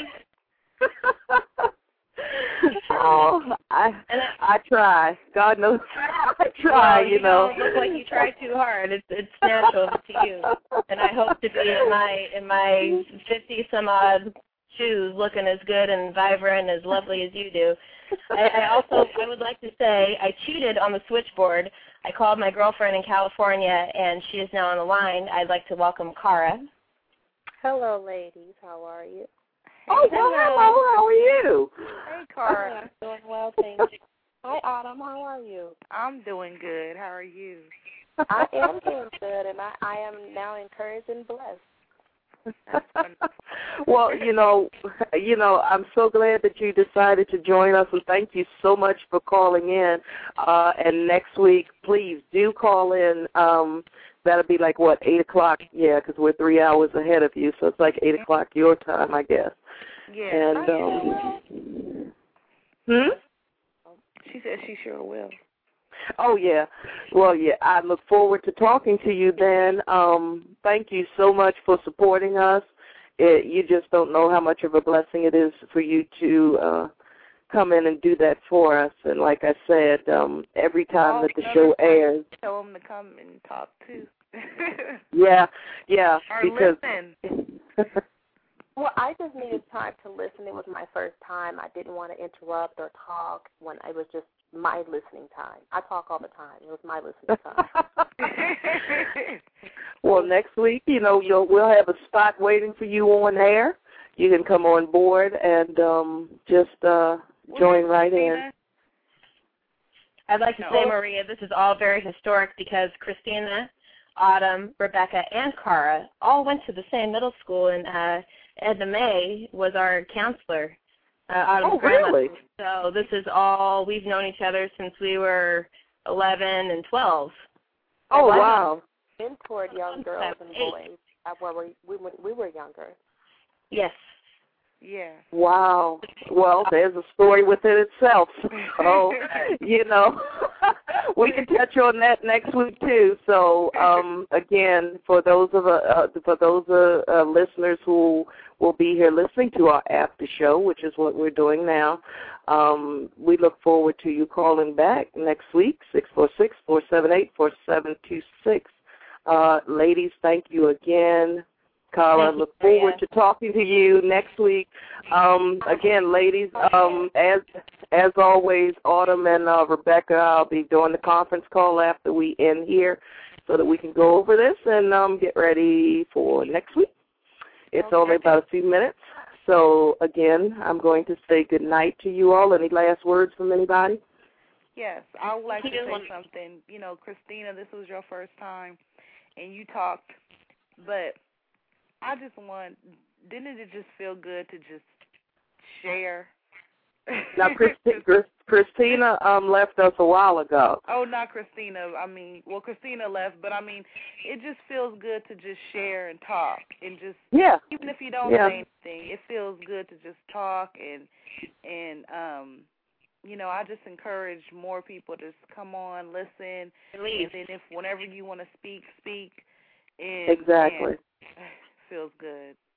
Oh, I and I, I try. God knows I try. Well, you, you know, don't look like you try too hard. It's it's natural to you, and I hope to be in my in my fifty some odd shoes, looking as good and vibrant, as lovely as you do. I, I also I would like to say I cheated on the switchboard. I called my girlfriend in California, and she is now on the line. I'd like to welcome Cara. Hello, ladies. How are you? Oh, well, hello. How are you? Hey, Cara. I'm doing well, thank you. Hi, Autumn. How are you? I'm doing good. How are you? I am doing good, and I, I am now encouraged and blessed. Well, you know, you know, I'm so glad that you decided to join us, and thank you so much for calling in. Uh, and next week, please do call in. Um, that'll be like, what, eight o'clock? Yeah, because we're three hours ahead of you, so it's like eight o'clock your time, I guess. Yeah. And, um, hmm? She said she sure will. Oh, yeah. Well, yeah, I look forward to talking to you then. Um, thank you so much for supporting us. It, you just don't know how much of a blessing it is for you to uh, come in and do that for us. And like I said, um, every time that the show airs. Tell them to come and talk, too. yeah, yeah. Or because listen. Well, I just needed time to listen. It was my first time. I didn't want to interrupt or talk when it was just my listening time. I talk all the time. It was my listening time. Well, next week, you know, you'll we'll have a spot waiting for you on air. You can come on board and um, just uh, join right in. I'd like to say, Maria, this is all very historic because Christina, Autumn, Rebecca, and Cara all went to the same middle school, and uh, Edna May was our counselor. Uh, Autumn's oh, really? So this is all, we've known each other since we were eleven and twelve. Oh, wow. Mentored young girls and boys uh, when we, we, were, we were younger. Yes. Yeah. Wow. Well, there's a story within itself. So, you know, we can touch on that next week too. So, um, again, for those of uh, uh, for those uh, uh, listeners who will be here listening to our after show, which is what we're doing now, um, we look forward to you calling back next week, six four six, four seven eight, four seven two six. Uh, ladies, thank you again. Cara, look forward to talking to you next week. Um, again, ladies, um, as as always, Autumn and uh, Rebecca, I'll be doing the conference call after we end here so that we can go over this and um, get ready for next week. It's okay. Only about a few minutes. So, again, I'm going to say good night to you all. Any last words from anybody? Yes, I would like to say something. You know, Christina, this was your first time, and you talked, but I just want, didn't it just feel good to just share? Now, Christi- Christina um, left us a while ago. Oh, not Christina. I mean, well, Christina left, but I mean, it just feels good to just share and talk and just, yeah. even if you don't yeah. say anything, it feels good to just talk and, and um, you know, I just encourage more people to just come on, listen, and then if whenever you want to speak, speak. And, exactly. And, feels good.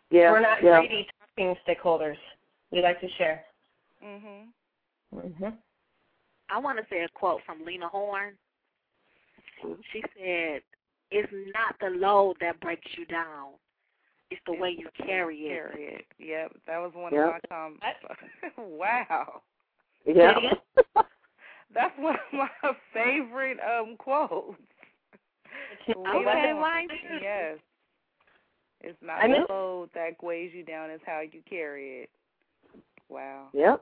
Yeah. We're not yeah. greedy talking stakeholders. We like to share. Mhm. Mhm. I want to say a quote from Lena Horne. She said, "It's not the load that breaks you down. It's the way you carry it." Carry it. Yep, that was one Yep. of my comments. Wow. Yeah. That's one of my favorite um quotes. Okay, right. Yes. It's not I the mean- load that weighs you down, it's how you carry it. Wow. Yep.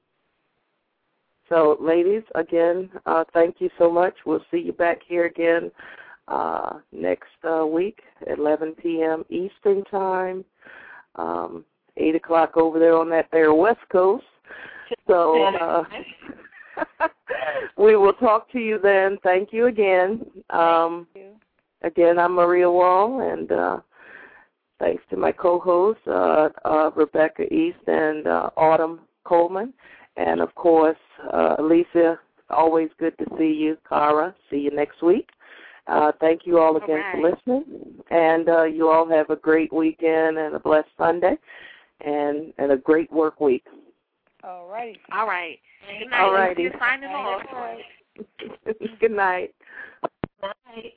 So, ladies, again, uh, thank you so much. We'll see you back here again uh, next uh, week at eleven p.m. Eastern Time, um, eight o'clock over there on that there West Coast. So uh, we will talk to you then. Thank you again. Um, Thank you. Again, I'm Maria Wall, and uh, thanks to my co-hosts, uh, uh, Rebecca East and uh, Autumn Coleman. And, of course, uh, Alicia, always good to see you. Cara, see you next week. Uh, thank you all again All for right. listening. And uh, you all have a great weekend and a blessed Sunday and, and a great work week. All righty. All right. Good night. All righty. You're signing off. Good night. Night.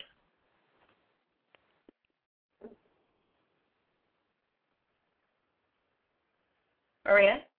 Maria?